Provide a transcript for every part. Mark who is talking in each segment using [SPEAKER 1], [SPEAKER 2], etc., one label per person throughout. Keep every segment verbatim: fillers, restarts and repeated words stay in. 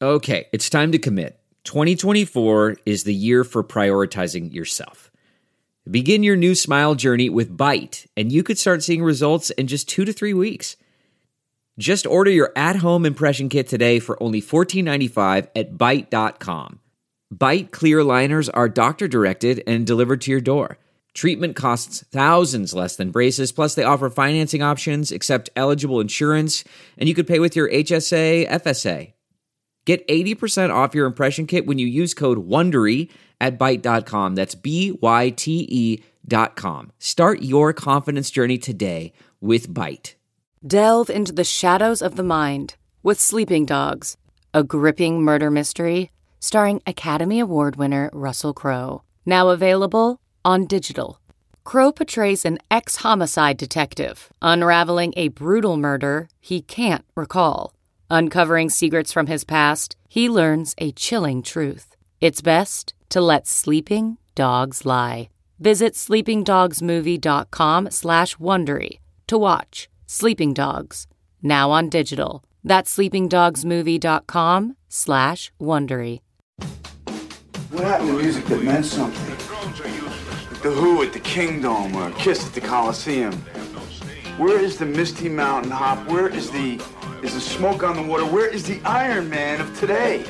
[SPEAKER 1] Okay, it's time to commit. twenty twenty-four is the year for prioritizing yourself. Begin your new smile journey with Byte, and you could start seeing results in just two to three weeks. Just order your at-home impression kit today for only fourteen ninety-five at byte dot com. Byte clear aligners are doctor-directed and delivered to your door. Treatment costs thousands less than braces, plus they offer financing options, accept eligible insurance, and you could pay with your H S A, F S A. Get eighty percent off your impression kit when you use code WONDERY at byte dot com. That's B Y T E dot com. Start your confidence journey today with Byte.
[SPEAKER 2] Delve into the shadows of the mind with Sleeping Dogs, a gripping murder mystery starring Academy Award winner Russell Crowe. Now available on digital. Crowe portrays an ex-homicide detective unraveling a brutal murder he can't recall. Uncovering secrets from his past, he learns a chilling truth. It's best to let sleeping dogs lie. Visit sleepingdogsmovie.com slash Wondery to watch Sleeping Dogs, now on digital. That's sleepingdogsmovie.com slash Wondery.
[SPEAKER 3] What happened to music that meant something? The Who at the Kingdom or Kiss at the Coliseum. Where is the Misty Mountain Hop? Where is the is the Smoke on the Water? Where is the Iron Man of today?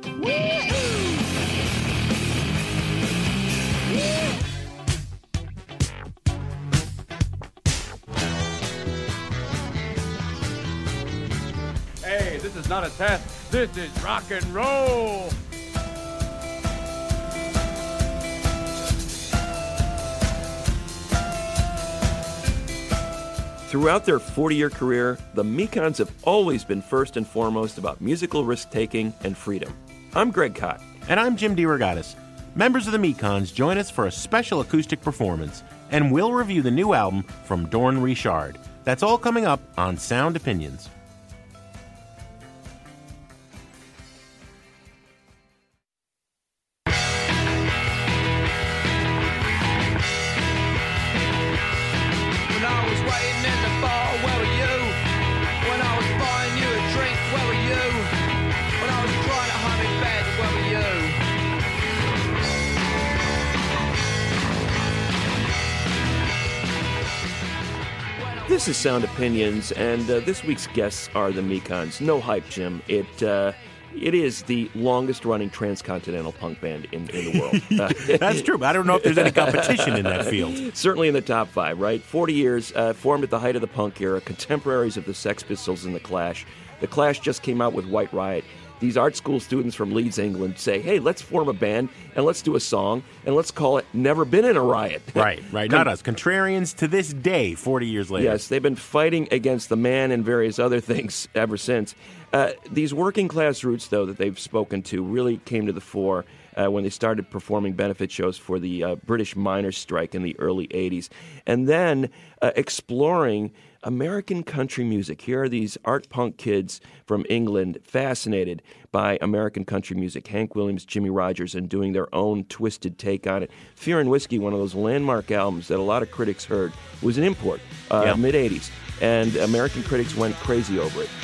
[SPEAKER 4] Hey, this is not a test. This is rock and roll.
[SPEAKER 5] Throughout their forty-year career, the Mekons have always been first and foremost about musical risk-taking and freedom. I'm Greg Kot.
[SPEAKER 6] And I'm Jim DeRogatis. Members of the Mekons join us for a special acoustic performance, and we'll review the new album from Dorn Richard. That's all coming up on Sound Opinions.
[SPEAKER 5] This is Sound Opinions, and uh, this week's guests are the Mekons. No hype, Jim. It uh, it is the longest-running transcontinental punk band in, in the world. Uh,
[SPEAKER 6] That's true, but I don't know if there's any competition in that field.
[SPEAKER 5] Certainly in the top five, right? forty years, uh, formed at the height of the punk era, contemporaries of the Sex Pistols and the Clash. The Clash just came out with White Riot. These art school students from Leeds, England say, hey, let's form a band and let's do a song and let's call it Never Been in a Riot.
[SPEAKER 6] Right, right. Not us. Contrarians to this day, forty years later.
[SPEAKER 5] Yes, they've been fighting against the man and various other things ever since. Uh, these working class roots, though, that they've spoken to really came to the fore uh, when they started performing benefit shows for the uh, British miners' strike in the early eighties. And then uh, exploring American country music. Here are these art punk kids from England fascinated by American country music. Hank Williams, Jimmy Rogers, and doing their own twisted take on it. Fear and Whiskey, one of those landmark albums that a lot of critics heard, was an import, uh,
[SPEAKER 6] yeah.
[SPEAKER 5] mid-eighties. And American critics went crazy over it.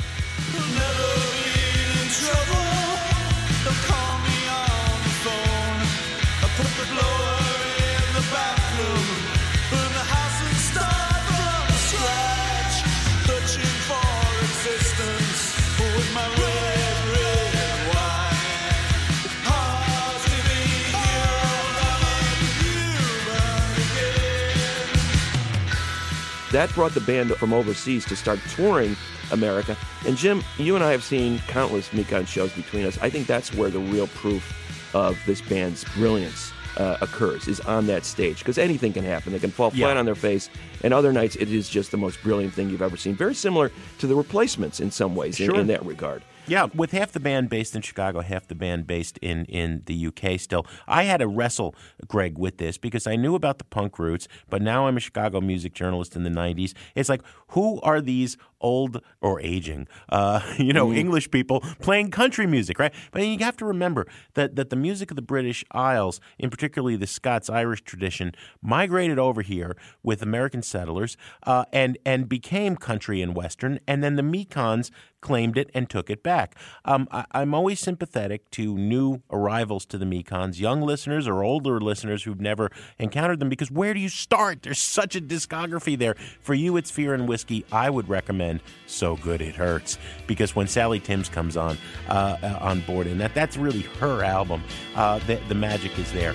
[SPEAKER 5] That brought the band from overseas to start touring America. And Jim, you and I have seen countless Mekon shows between us. I think that's where the real proof of this band's brilliance uh, occurs, is on that stage. Because anything can happen. They can fall flat
[SPEAKER 6] yeah.
[SPEAKER 5] on their face. And other nights, it is just the most brilliant thing you've ever seen. Very similar to the Replacements in some ways,
[SPEAKER 6] sure.
[SPEAKER 5] in, in that regard.
[SPEAKER 6] Yeah, with half the band based in Chicago, half the band based in, in the U K still. I had to wrestle, Greg, with this because I knew about the punk roots, but now I'm a Chicago music journalist in the nineties. It's like, who are these old or aging, uh, you know, mm. English people playing country music, right? But you have to remember that, that the music of the British Isles, in particularly the Scots-Irish tradition, migrated over here with American settlers uh, and, and became country and Western, and then the Mekons claimed it and took it back. Um, I, I'm always sympathetic to new arrivals to the Mekons, young listeners or older listeners who've never encountered them, because where do you start? There's such a discography there. For you, it's Fear and Whiskey. I would recommend So Good It Hurts, because when Sally Timms comes on uh, uh, on board, and that that's really her album, uh, the, the magic is there.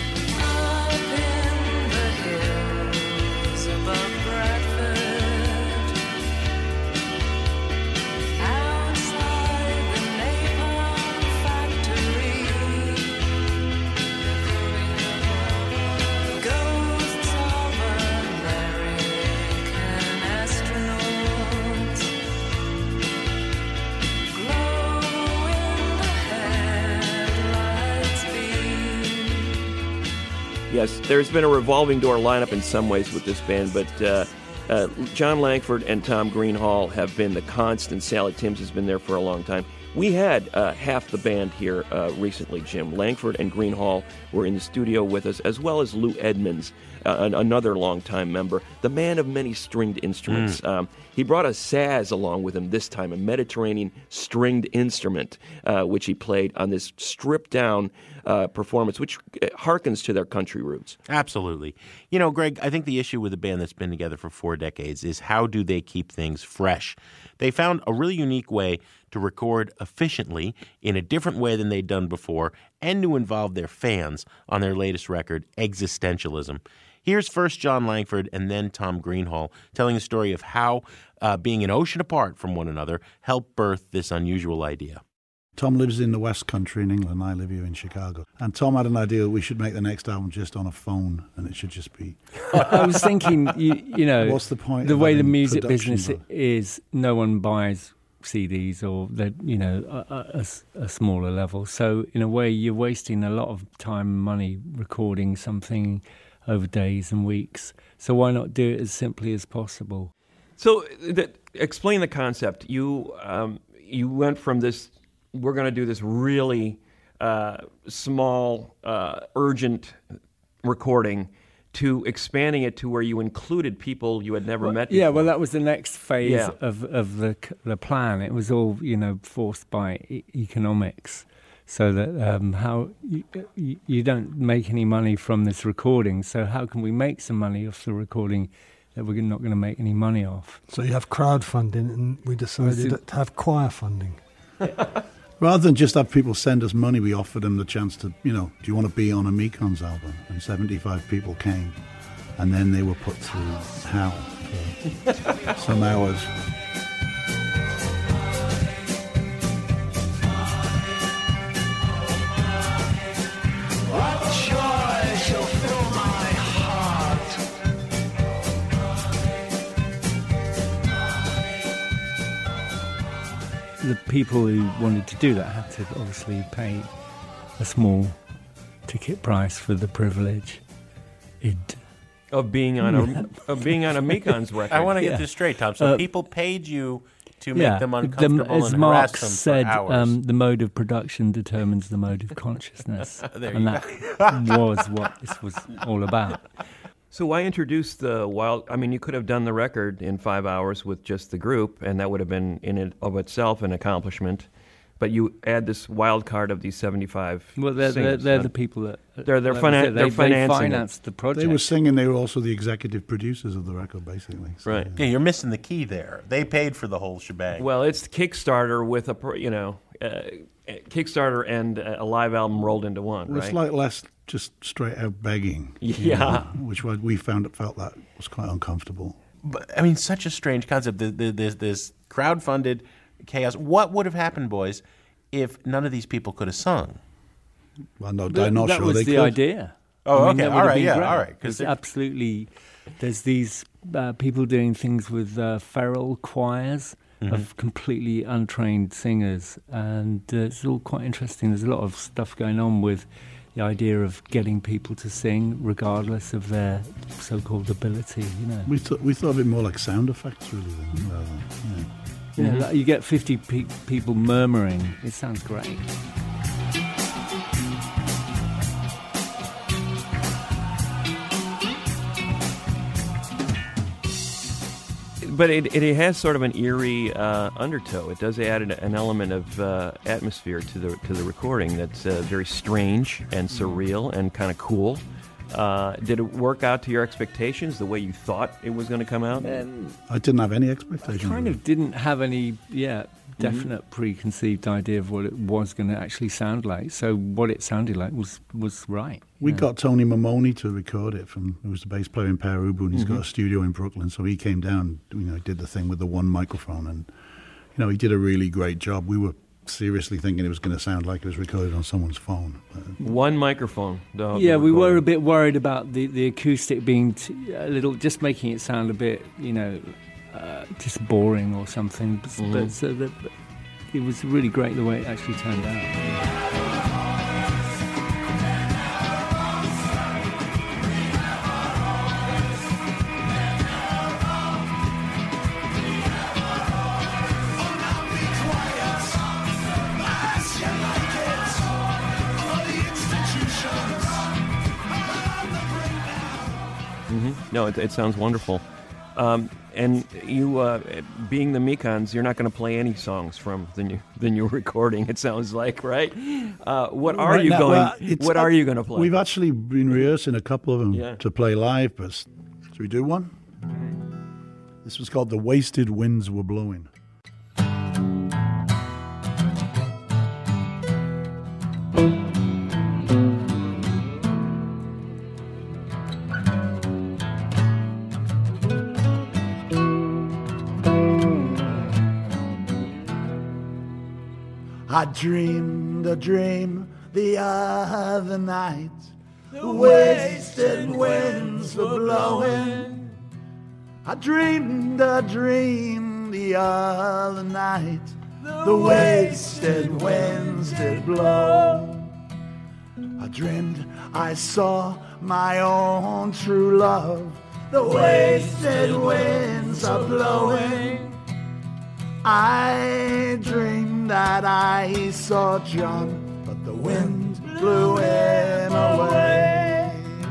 [SPEAKER 5] Yes, there's been a revolving door lineup in some ways with this band, but uh, uh, John Langford and Tom Greenhall have been the constant. Sally Timms has been there for a long time. We had uh, half the band here uh, recently, Jim. Langford and Greenhall were in the studio with us, as well as Lou Edmonds, uh, an- another longtime member, the man of many stringed instruments. Mm. Um, he brought a saz along with him this time, a Mediterranean stringed instrument, uh, which he played on this stripped-down uh, performance, which harkens to their country roots.
[SPEAKER 6] Absolutely. You know, Greg, I think the issue with a band that's been together for four decades is how do they keep things fresh? They found a really unique way to record efficiently in a different way than they'd done before and to involve their fans on their latest record, Existentialism. Here's first John Langford and then Tom Greenhall telling the story of how uh, being an ocean apart from one another helped birth this unusual idea.
[SPEAKER 7] Tom lives in the West Country in England. I live here in Chicago. And Tom had an idea we should make the next album just on a phone, and it should just be...
[SPEAKER 8] I was thinking, you, you know...
[SPEAKER 7] What's the point?
[SPEAKER 8] The way the music
[SPEAKER 7] production
[SPEAKER 8] business
[SPEAKER 7] value?
[SPEAKER 8] is, no one buys C Ds or, the, you know, a, a, a smaller level. So, in a way, you're wasting a lot of time and money recording something over days and weeks. So why not do it as simply as possible?
[SPEAKER 5] So, the, explain the concept. You um, you went from this... We're going to do this really uh, small, uh, urgent recording to expanding it to where you included people you had never
[SPEAKER 8] well,
[SPEAKER 5] met before.
[SPEAKER 8] Yeah, well, that was the next phase
[SPEAKER 5] yeah.
[SPEAKER 8] of, of the the plan. It was all, you know, forced by e- economics, so that um, how you, you don't make any money from this recording, so how can we make some money off the recording that we're not going to make any money off?
[SPEAKER 9] So you have crowdfunding, and we decided to have choir funding.
[SPEAKER 7] Rather than just have people send us money, we offered them the chance to, you know, do you want to be on a Mekons album? And seventy-five people came, and then they were put through hell for some hours.
[SPEAKER 10] What joy shall fill my heart?
[SPEAKER 8] The people who wanted to do that had to obviously pay a small ticket price for the privilege. It
[SPEAKER 5] of being on a of being on a Mekons record.
[SPEAKER 6] I want to get
[SPEAKER 8] Yeah.
[SPEAKER 6] this straight, Tom. So
[SPEAKER 8] Uh,
[SPEAKER 6] people paid you to
[SPEAKER 8] yeah,
[SPEAKER 6] make them
[SPEAKER 8] the-
[SPEAKER 6] uncomfortable
[SPEAKER 8] as
[SPEAKER 6] and
[SPEAKER 8] Marx
[SPEAKER 6] harass them
[SPEAKER 8] said,
[SPEAKER 6] for hours.
[SPEAKER 8] um, the mode of production determines the mode of consciousness,
[SPEAKER 6] There
[SPEAKER 8] and
[SPEAKER 6] you
[SPEAKER 8] that was what this was all about.
[SPEAKER 5] So why introduce the wild... I mean, you could have done the record in five hours with just the group, and that would have been in and of itself an accomplishment. But you add this wild card of these seventy-five
[SPEAKER 8] Well, they're, they're,
[SPEAKER 5] singers.
[SPEAKER 8] they're
[SPEAKER 5] Uh,
[SPEAKER 8] the people that...
[SPEAKER 5] They're- they're
[SPEAKER 8] like I
[SPEAKER 5] finan-
[SPEAKER 8] said,
[SPEAKER 5] they're
[SPEAKER 8] they,
[SPEAKER 5] financing
[SPEAKER 8] they
[SPEAKER 5] it.
[SPEAKER 8] financed the project.
[SPEAKER 7] They were singing, they were also the executive producers of the record, basically. So,
[SPEAKER 5] Right.
[SPEAKER 6] Yeah, you're missing the key there. They paid for the whole shebang.
[SPEAKER 5] Well, it's Kickstarter with a, pro- you know, uh, Kickstarter and a live album rolled into one,
[SPEAKER 7] Well,
[SPEAKER 5] right?
[SPEAKER 7] it's like less just straight out begging. you
[SPEAKER 5] Yeah.
[SPEAKER 7] know, which was, we found it felt that was quite uncomfortable.
[SPEAKER 6] But, I mean, such a strange concept. The, the, this, this crowd-funded chaos. What would have happened, boys, if none of these people could have sung?
[SPEAKER 7] Well, no,
[SPEAKER 8] That,
[SPEAKER 7] I'm not
[SPEAKER 8] that
[SPEAKER 7] sure
[SPEAKER 8] was
[SPEAKER 7] they
[SPEAKER 8] the
[SPEAKER 7] could.
[SPEAKER 8] idea.
[SPEAKER 6] Oh,
[SPEAKER 8] I mean,
[SPEAKER 6] okay,
[SPEAKER 8] that would
[SPEAKER 6] all
[SPEAKER 8] have
[SPEAKER 6] right,
[SPEAKER 8] been
[SPEAKER 6] yeah,
[SPEAKER 8] great.
[SPEAKER 6] all right, 'cause
[SPEAKER 8] It's
[SPEAKER 6] it-
[SPEAKER 8] absolutely, there's these uh, people doing things with uh, feral choirs
[SPEAKER 6] Mm-hmm.
[SPEAKER 8] of completely untrained singers, and uh, it's all quite interesting. There's a lot of stuff going on with the idea of getting people to sing regardless of their so-called ability, you know.
[SPEAKER 7] We, th- we thought of it more like sound effects, really, than rather, yeah.
[SPEAKER 8] Yeah,
[SPEAKER 7] Mm-hmm.
[SPEAKER 8] like you get fifty pe- people murmuring. It sounds great.
[SPEAKER 5] But it, it has sort of an eerie uh, undertow. It does add an, an element of uh, atmosphere to the to the recording that's uh, very strange and surreal and kind of cool. Uh, did it work out to your expectations the way you thought it was going to come out?
[SPEAKER 8] And
[SPEAKER 7] I didn't have any expectations.
[SPEAKER 8] kind of didn't have any, yeah, definite mm-hmm. preconceived idea of what it was going to actually sound like. So what it sounded like was, was right.
[SPEAKER 7] We
[SPEAKER 8] yeah.
[SPEAKER 7] got Tony Mamoni to record it from, who was the bass player in Pere Ubu, and he's
[SPEAKER 8] Mm-hmm.
[SPEAKER 7] got a studio in Brooklyn. So he came down, you know, did the thing with the one microphone, and you know, he did a really great job. We were seriously thinking it was going to sound like it was recorded on someone's phone. But
[SPEAKER 5] One microphone. The,
[SPEAKER 8] Yeah,
[SPEAKER 5] the
[SPEAKER 8] we were
[SPEAKER 5] recording.
[SPEAKER 8] a bit worried about the, the acoustic being t- a little, just making it sound a bit, you know, uh, just boring or something. But,
[SPEAKER 5] Mhm.
[SPEAKER 8] but so that it was really great the way it actually turned out.
[SPEAKER 5] Mm-hmm. No, it, it sounds wonderful. Um, and you, uh, being the Mekons, you're not going to play any songs from the new the new recording. It sounds like, right? Uh, what are
[SPEAKER 7] Right
[SPEAKER 5] you
[SPEAKER 7] now,
[SPEAKER 5] going?
[SPEAKER 7] well, it's-
[SPEAKER 5] what are you going to play?
[SPEAKER 7] We've actually been rehearsing a couple of them
[SPEAKER 5] Yeah.
[SPEAKER 7] to play live, but s- should we do one? This was called The Wasted Winds Were Blowing. I dreamed a dream the other night. The wasted winds were blowing. I dreamed a dream the other night. The wasted winds did blow. I dreamed I saw my own true love. The wasted winds are blowing. I dreamed that I saw John, but the wind blew him away.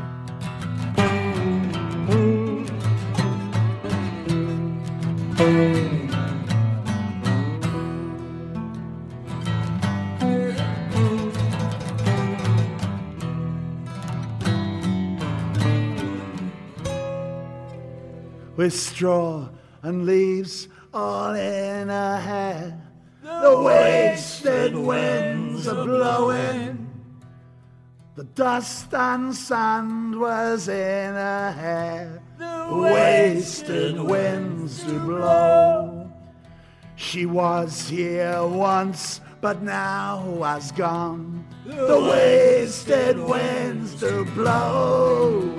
[SPEAKER 7] With straw and leaves all in her hair, the wasted winds are blowing. The dust and sand was in her hair, the wasted winds do blow. She was here once, but now has gone. The wasted winds do blow.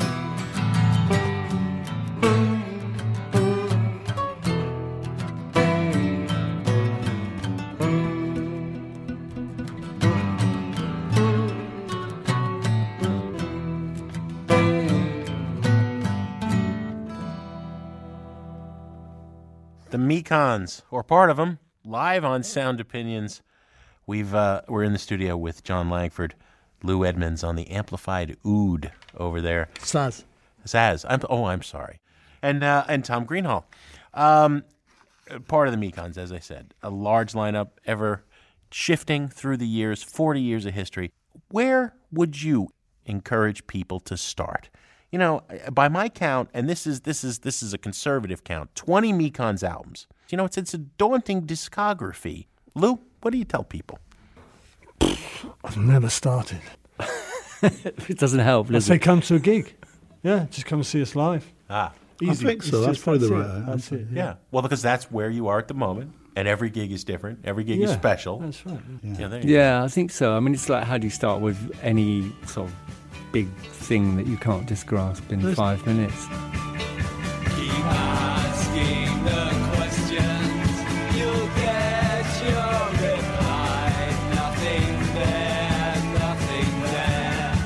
[SPEAKER 6] The Mekons, or part of them, live on Sound Opinions. We've uh, we're in the studio with John Langford, Lou Edmonds on the amplified oud over there.
[SPEAKER 9] Saz.
[SPEAKER 6] Saz. I'm, oh, I'm sorry, and uh, and Tom Greenhall, um, part of the Mekons, as I said, a large lineup, ever shifting through the years, forty years of history. Where would you encourage people to start? You know, by my count, and this is this is this is a conservative count, twenty Mekons albums. You know, it's it's a daunting discography. Lou, what do you tell people?
[SPEAKER 9] I've never started.
[SPEAKER 8] It doesn't help,
[SPEAKER 9] I
[SPEAKER 8] does
[SPEAKER 9] say
[SPEAKER 8] it?
[SPEAKER 9] come to a gig. Yeah, just come and see us live.
[SPEAKER 6] Ah,
[SPEAKER 7] I think so. That's probably the right
[SPEAKER 9] That's
[SPEAKER 7] answer.
[SPEAKER 9] it.
[SPEAKER 6] yeah. Well, because that's where you are at the moment, and every gig is different. Every gig is
[SPEAKER 9] Yeah,
[SPEAKER 6] special.
[SPEAKER 9] That's right.
[SPEAKER 6] Yeah, there you go.
[SPEAKER 8] Yeah, I think so. I mean, it's like, how do you start with any sort of big thing that you can't just grasp in
[SPEAKER 7] There's-
[SPEAKER 8] five minutes?
[SPEAKER 10] Keep asking the questions, you'll get your reply. Nothing there, nothing there.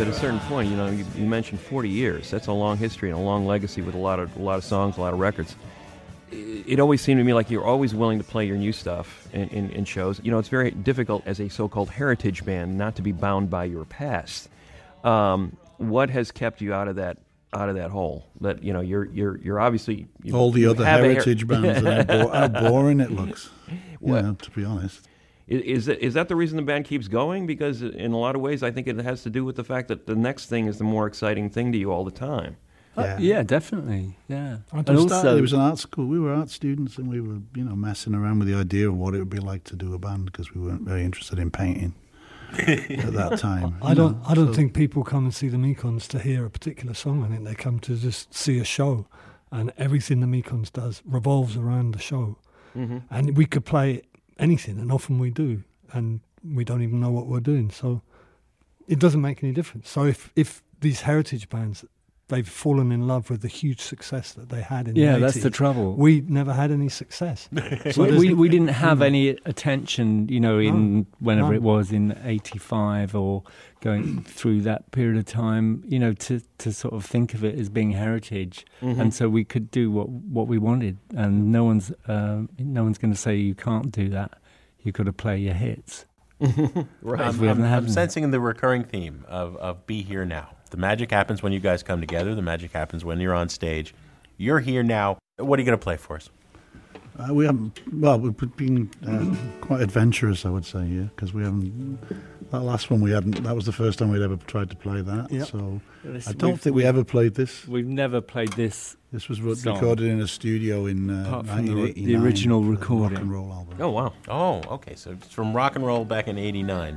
[SPEAKER 5] at a certain point, you know, you, you mentioned forty years. That's a long history and a long legacy with a lot of a lot of songs, a lot of records. It, it always seemed to me like you're always willing to play your new stuff in, in, in shows. You know, it's very difficult as a so-called heritage band not to be bound by your past. Um, what has kept you out of that out of that hole? That you know, you're you're you're obviously you,
[SPEAKER 7] all the other heritage
[SPEAKER 5] her-
[SPEAKER 7] bands and how, bo- how boring it looks. You know, to be honest.
[SPEAKER 5] Is, is, is that the reason the band keeps going? Because in a lot of ways, I think it has to do with the fact that the next thing is the more exciting thing to you all the time.
[SPEAKER 8] Yeah, uh, yeah definitely. Yeah.
[SPEAKER 7] And also, it was an art school. We were art students, and we were, you know, messing around with the idea of what it would be like to do a band because we weren't very interested in painting at that time.
[SPEAKER 9] I don't.
[SPEAKER 7] know,
[SPEAKER 9] I don't
[SPEAKER 7] so.
[SPEAKER 9] think people come and see the Mekons to hear a particular song. I think they come to just see a show, and everything the Mekons does revolves around the show. Mm-hmm. And we could play anything, and often we do, and we don't even know what we're doing. So it doesn't make any difference. So if if these heritage bands, they've fallen in love with the huge success that they had in
[SPEAKER 8] yeah,
[SPEAKER 9] the eighties.
[SPEAKER 8] That's the trouble.
[SPEAKER 9] We never had any success.
[SPEAKER 8] So we, we we didn't have any attention, you know, in
[SPEAKER 9] no,
[SPEAKER 8] whenever
[SPEAKER 9] no.
[SPEAKER 8] it was in eighty-five or going through that period of time, you know, to, to sort of think of it as being heritage, mm-hmm. and so we could do what what we wanted, and no one's uh, no one's going to say you can't do that. You got to play your hits.
[SPEAKER 6] Right.
[SPEAKER 8] Um,
[SPEAKER 6] I'm, I'm, I'm
[SPEAKER 8] them.
[SPEAKER 6] sensing the recurring theme of, of Be Here Now. The magic happens when you guys come together. The magic happens when you're on stage. You're here now. What are you going to play for us?
[SPEAKER 7] Uh, we haven't. Well, we've been uh, quite adventurous, I would say, yeah, because we haven't. That last one we hadn't. That was the first time we'd ever tried to play that.
[SPEAKER 9] Yep.
[SPEAKER 7] So
[SPEAKER 8] This,
[SPEAKER 7] I don't think we ever played this.
[SPEAKER 8] We've never played this.
[SPEAKER 7] This was re-
[SPEAKER 8] song.
[SPEAKER 7] recorded in a studio in uh,
[SPEAKER 8] Apart from the,
[SPEAKER 7] nineteen eighty-nine.
[SPEAKER 8] the original
[SPEAKER 7] the
[SPEAKER 8] recording.
[SPEAKER 7] Rock and roll album.
[SPEAKER 5] Oh, wow.
[SPEAKER 6] Oh, okay. So it's from rock and roll back in eighty-nine.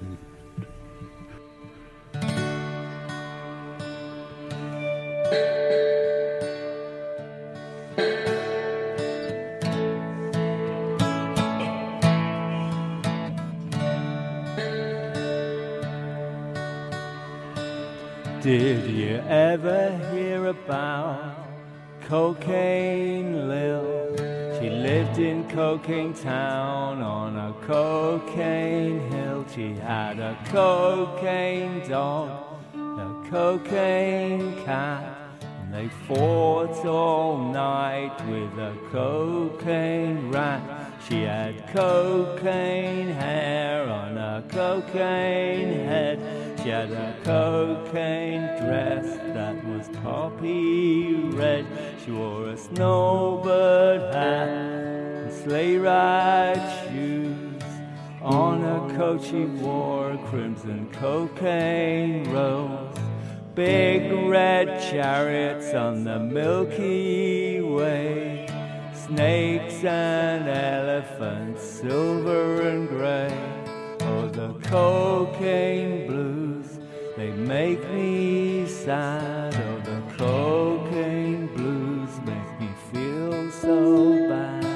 [SPEAKER 8] Did you ever hear about Cocaine Lil? She lived in Cocaine Town on a cocaine hill. She had a cocaine dog, a cocaine cat, and they fought all night with a cocaine rat. She had cocaine hair on a cocaine head. She had a cocaine dress that was poppy red. She wore a snowbird hat and sleigh ride shoes. On her coat she wore crimson cocaine rose. Big red chariots on the Milky Way. Snakes and elephants, silver and gray. Oh, the cocaine blues, they make me sad. Oh, the cocaine blues make me feel so bad.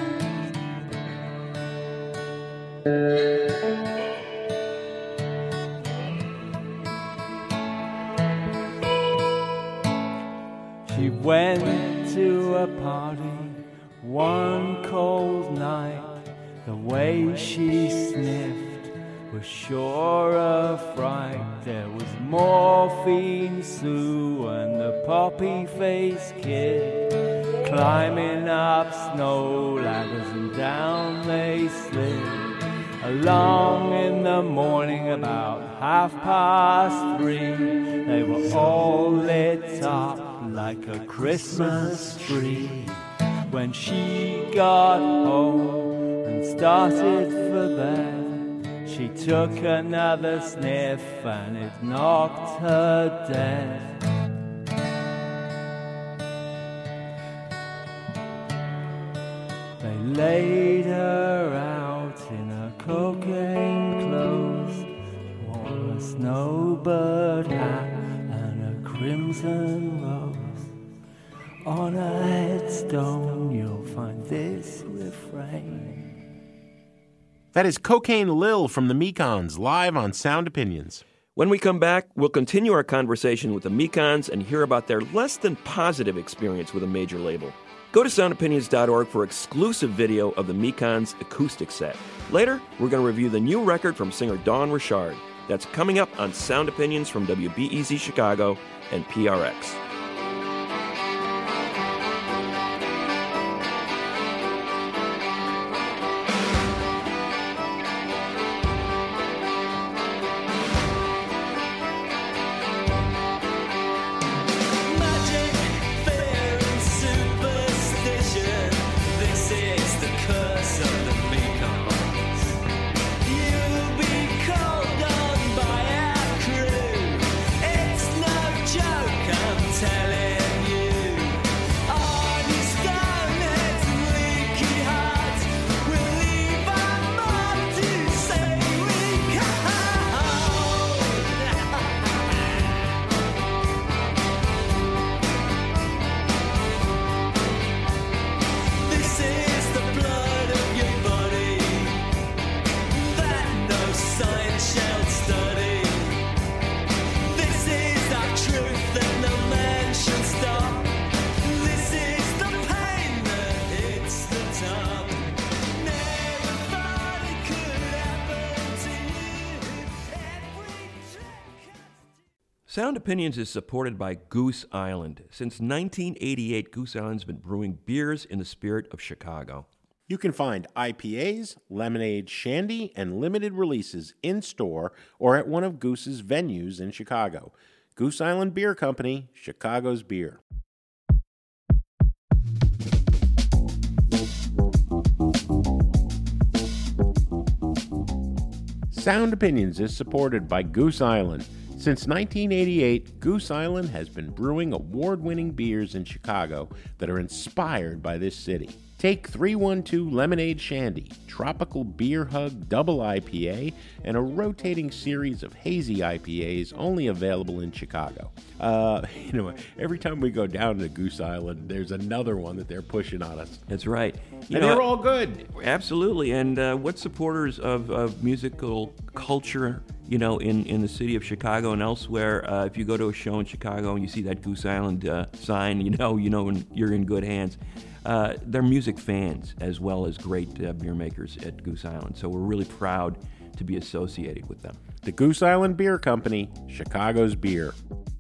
[SPEAKER 8] She went to a party one cold night. The way she sniffed was sure a fright. There was Morphine Sue and the poppy-faced kid climbing up snow ladders, and down they slid. Along in the morning about half past three, they were all lit up like a Christmas tree. When she got home and started for bed, she took another sniff and it knocked her dead. They laid her out in her cocaine clothes, wore a snowbird hat and a crimson rose. On a headstone you'll find this refrain.
[SPEAKER 6] That is Cocaine Lil from the Mekons, live on Sound Opinions.
[SPEAKER 5] When we come back, we'll continue our conversation with the Mekons and hear about their less than positive experience with a major label. Go to sound opinions dot org for exclusive video of the Mekons acoustic set. Later, we're going to review the new record from singer Dawn Richard. That's coming up on Sound Opinions from W B E Z Chicago and P R X. Sound Opinions is supported by Goose Island. Since nineteen eighty-eight, Goose Island's been brewing beers in the spirit of Chicago.
[SPEAKER 6] You can find I P As, lemonade, shandy, and limited releases in-store or at one of Goose's venues in Chicago. Goose Island Beer Company, Chicago's beer. Sound Opinions is supported by Goose Island. Since nineteen eighty-eight, Goose Island has been brewing award-winning beers in Chicago that are inspired by this city. Take three one two Lemonade Shandy, Tropical Beer Hug Double I P A, and a rotating series of hazy I P As only available in Chicago. Uh, you know, every time we go down to Goose Island, there's another one that they're pushing on us.
[SPEAKER 5] That's right. You
[SPEAKER 6] and
[SPEAKER 5] know,
[SPEAKER 6] they're all good.
[SPEAKER 5] Absolutely. And uh, what supporters of, of musical culture, you know, in, in the city of Chicago and elsewhere, uh, if you go to a show in Chicago and you see that Goose Island uh, sign, you know, you know you're in good hands. Uh, they're music fans as well as great uh, beer makers at Goose Island. So we're really proud to be associated with them.
[SPEAKER 6] The Goose Island Beer Company, Chicago's beer.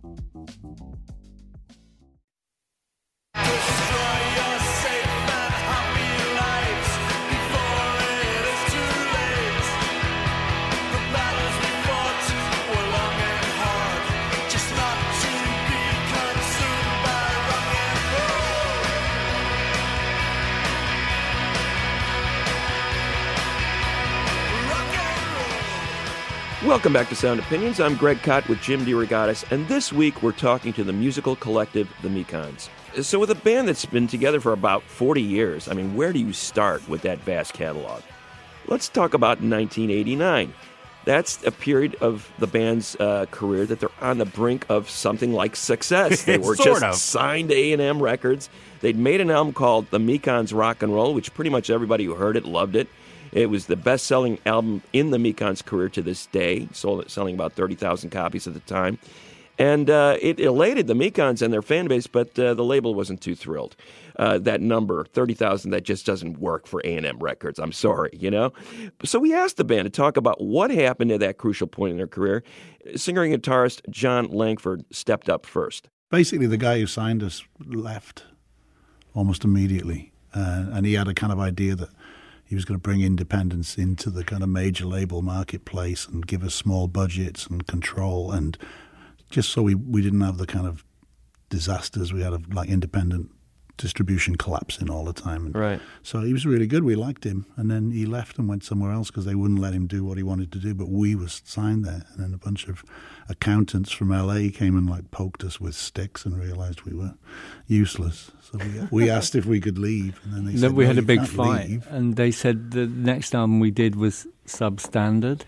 [SPEAKER 5] Welcome back to Sound Opinions. I'm Greg Cott with Jim DeRogatis, and this week we're talking to the musical collective, the Mekons. So with a band that's been together for about forty years, I mean, where do you start with that vast catalog? Let's talk about nineteen eighty-nine. That's a period of the band's uh, career that they're on the brink of something like success. They were
[SPEAKER 6] sort
[SPEAKER 5] just
[SPEAKER 6] of.
[SPEAKER 5] signed to A and M Records. They'd made an album called The Mekons Rock and Roll, which pretty much everybody who heard it loved it. It was the best-selling album in the Mekons' career to this day, sold selling about thirty thousand copies at the time. And uh, it elated the Mekons and their fan base, but uh, the label wasn't too thrilled. Uh, that number, thirty thousand, that just doesn't work for A and M Records. I'm sorry, you know? So we asked the band to talk about what happened at that crucial point in their career. Singer and guitarist John Langford stepped up first.
[SPEAKER 7] Basically, the guy who signed us left almost immediately, uh, and he had a kind of idea that he was going to bring independence into the kind of major label marketplace and give us small budgets and control, and just so we, we didn't have the kind of disasters we had of like independent distribution collapsing all the time. And
[SPEAKER 5] right.
[SPEAKER 7] So he was really good. We liked him. And then he left and went somewhere else because they wouldn't let him do what he wanted to do. But we were signed there. And then a bunch of accountants from L A came and like poked us with sticks and realized we were useless. So we, we asked if we could leave. And then they
[SPEAKER 8] then
[SPEAKER 7] said,
[SPEAKER 8] we
[SPEAKER 7] no,
[SPEAKER 8] had a
[SPEAKER 7] you
[SPEAKER 8] big
[SPEAKER 7] can't
[SPEAKER 8] fight.
[SPEAKER 7] leave.
[SPEAKER 8] And they said the next album we did was substandard.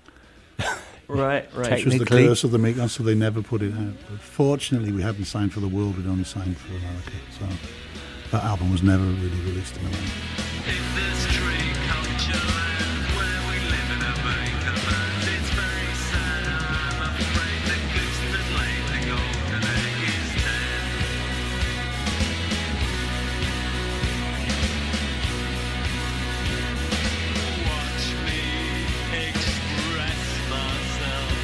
[SPEAKER 5] Right, right.
[SPEAKER 7] Which was the curse of the Mekons, so they never put it out. But fortunately, we hadn't signed for the world, we'd only signed for America. So that album was never really released in America.
[SPEAKER 10] In this tree culture land where we live in a vacant land, it's very sad. I'm afraid the goose that laid the golden egg is dead. Watch me express myself.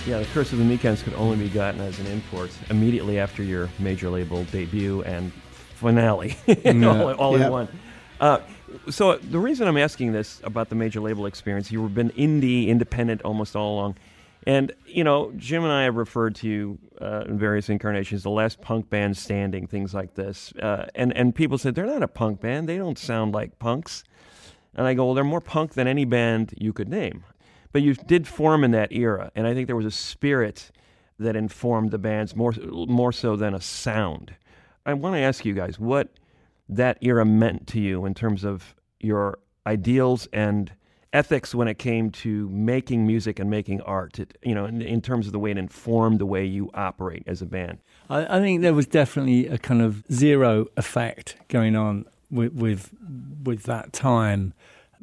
[SPEAKER 5] Yeah, The Curse of the Mekons could only be gotten as an import immediately after your major label debut and finale, all, all
[SPEAKER 7] Yeah.
[SPEAKER 5] in one. Uh, so the reason I'm asking this about the major label experience, you've been indie, independent almost all along. And, you know, Jim and I have referred to you uh, in various incarnations, the last punk band standing, things like this. Uh, and, and people said, they're not a punk band. They don't sound like punks. And I go, well, they're more punk than any band you could name. But you did form in that era, and I think there was a spirit that informed the bands more, more so than a sound. I want to ask you guys what that era meant to you in terms of your ideals and ethics when it came to making music and making art, it, you know, in, in terms of the way it informed the way you operate as a band.
[SPEAKER 8] I, I think there was definitely a kind of zero effect going on with with, with that time.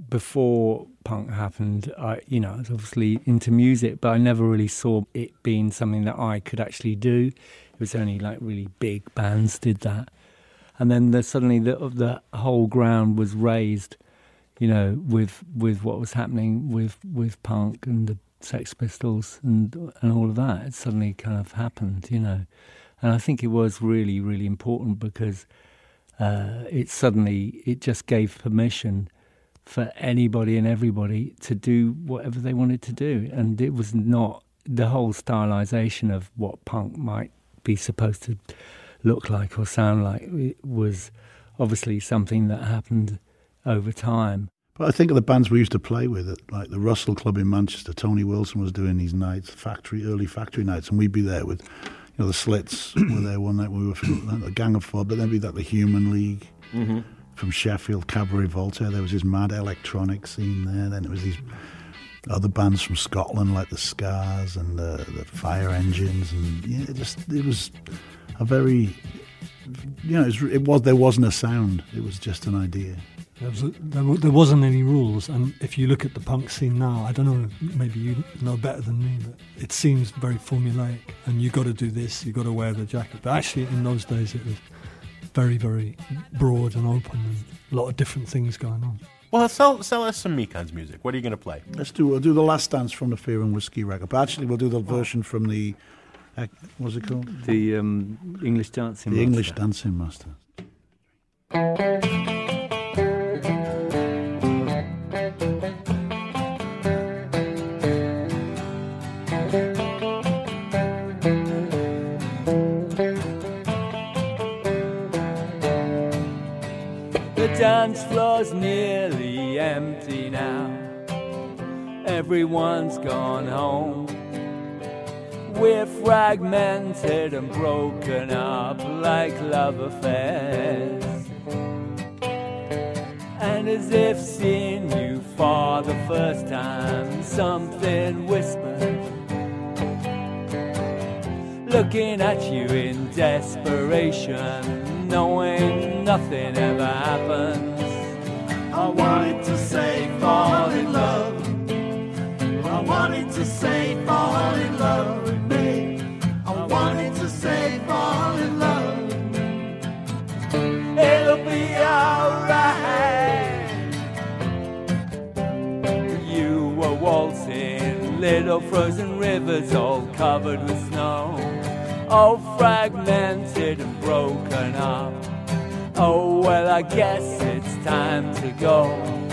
[SPEAKER 8] Before punk happened, I, you know, I was obviously into music, but I never really saw it being something that I could actually do. It was only like really big bands did that. And then the, suddenly the, the whole ground was raised, you know, with with what was happening with, with punk and the Sex Pistols and and all of that. It suddenly kind of happened, you know. And I think it was really, really important because uh, it suddenly, it just gave permission for anybody and everybody to do whatever they wanted to do. And it was not the whole stylization of what punk might be supposed to look like or sound like. It was obviously something that happened over time.
[SPEAKER 7] But I think of the bands we used to play with, like the Russell Club in Manchester. Tony Wilson was doing these nights, factory, early factory nights, and we'd be there with, you know, the Slits were there one night when we were from the Gang of Four, but then we'd be at the Human League. Mm-hmm. From Sheffield, Cabaret Voltaire, there was this mad electronic scene there. Then it was these other bands from Scotland, like the Scars and the, the Fire Engines, and yeah, it just it was a very, you know, it was, it was there wasn't a sound. It was just an idea.
[SPEAKER 9] There, was a, there, wa- there wasn't any rules, and if you look at the punk scene now, I don't know, maybe you know better than me, but it seems very formulaic, and you got to do this, you got to wear the jacket. But actually, in those days, it was very, very broad and open, and a lot of different things going on.
[SPEAKER 6] Well, sell, sell us some Mekons music. What are you going to play?
[SPEAKER 7] Let's do we'll do the Last Dance from the Fear and Whiskey record. But actually, we'll do the version from the uh, what's it called?
[SPEAKER 8] The um, English Dancing
[SPEAKER 7] The
[SPEAKER 8] Master.
[SPEAKER 7] English Dancing Master.
[SPEAKER 8] The dance floor's nearly empty now. Everyone's gone home. We're fragmented and broken up like love affairs. And as if seeing you for the first time, something whispered, looking at you in desperation, knowing nothing ever happens.
[SPEAKER 10] I wanted to say fall in love. I wanted to say fall in love with me. I wanted to say fall in love.
[SPEAKER 8] It'll be alright. You were waltzing little frozen rivers all covered with snow, all fragmented and broken up. Oh, well, I guess it's time to go.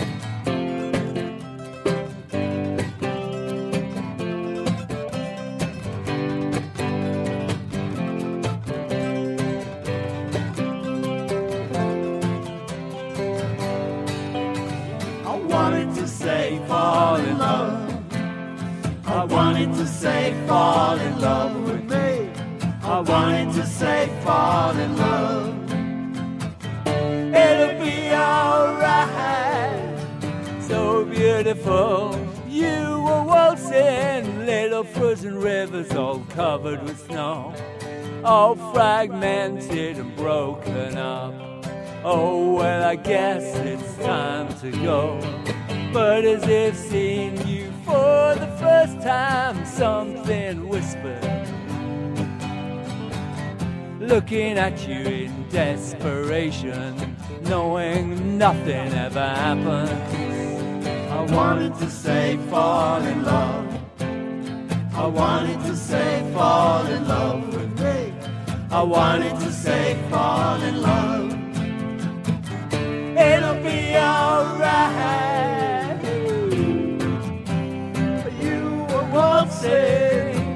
[SPEAKER 10] I wanted to say fall in love. I wanted to say fall in love with me. I wanted to say fall in love.
[SPEAKER 8] It'll be alright. So beautiful. You were waltzing little frozen rivers all covered with snow, all fragmented and broken up. Oh, well, I guess it's time to go. But as if seeing you for the first time, something whispered, looking at you in desperation, knowing nothing ever happens.
[SPEAKER 10] I wanted to say fall in love. I I wanted to say fall in love with me. I wanted to say fall in love. It'll be alright. You won't say.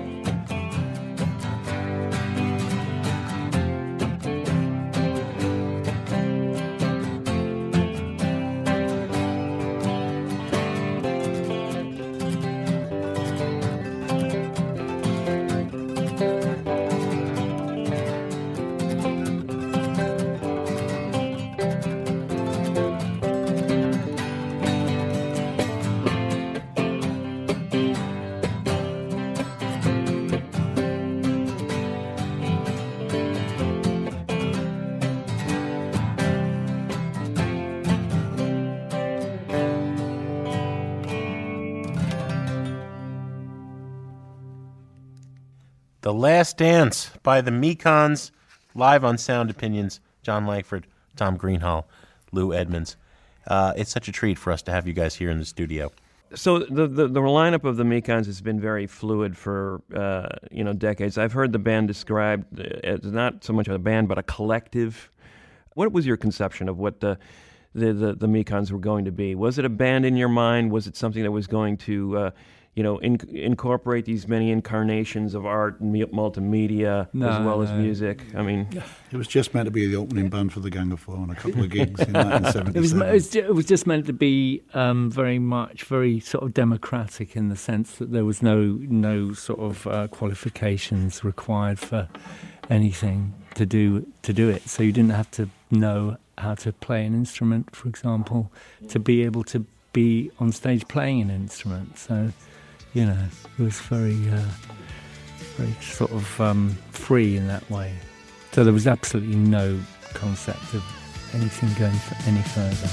[SPEAKER 6] The Last Dance by the Mekons, live on Sound Opinions. John Langford, Tom Greenhall, Lou Edmonds. Uh, it's such a treat for us to have you guys here in the studio.
[SPEAKER 5] So the, the the lineup of the Mekons has been very fluid for uh, you know decades. I've heard the band described as not so much a band but a collective. What was your conception of what the the the, the Mekons were going to be? Was it a band in your mind? Was it something that was going to uh, you know in, incorporate these many incarnations of art and multimedia
[SPEAKER 8] no,
[SPEAKER 5] as well
[SPEAKER 8] no.
[SPEAKER 5] as music? I mean,
[SPEAKER 7] it was just meant to be the opening band for the Gang of Four on a couple of gigs in nineteen seventy-seven.
[SPEAKER 8] It was, it was ju- it was just meant to be um, very much, very sort of democratic in the sense that there was no no sort of uh, qualifications required for anything to do to do it. So you didn't have to know how to play an instrument, for example, to be able to be on stage playing an instrument. So, you know, it was very, uh, very sort of um, free in that way. So there was absolutely no concept of anything going f- any further.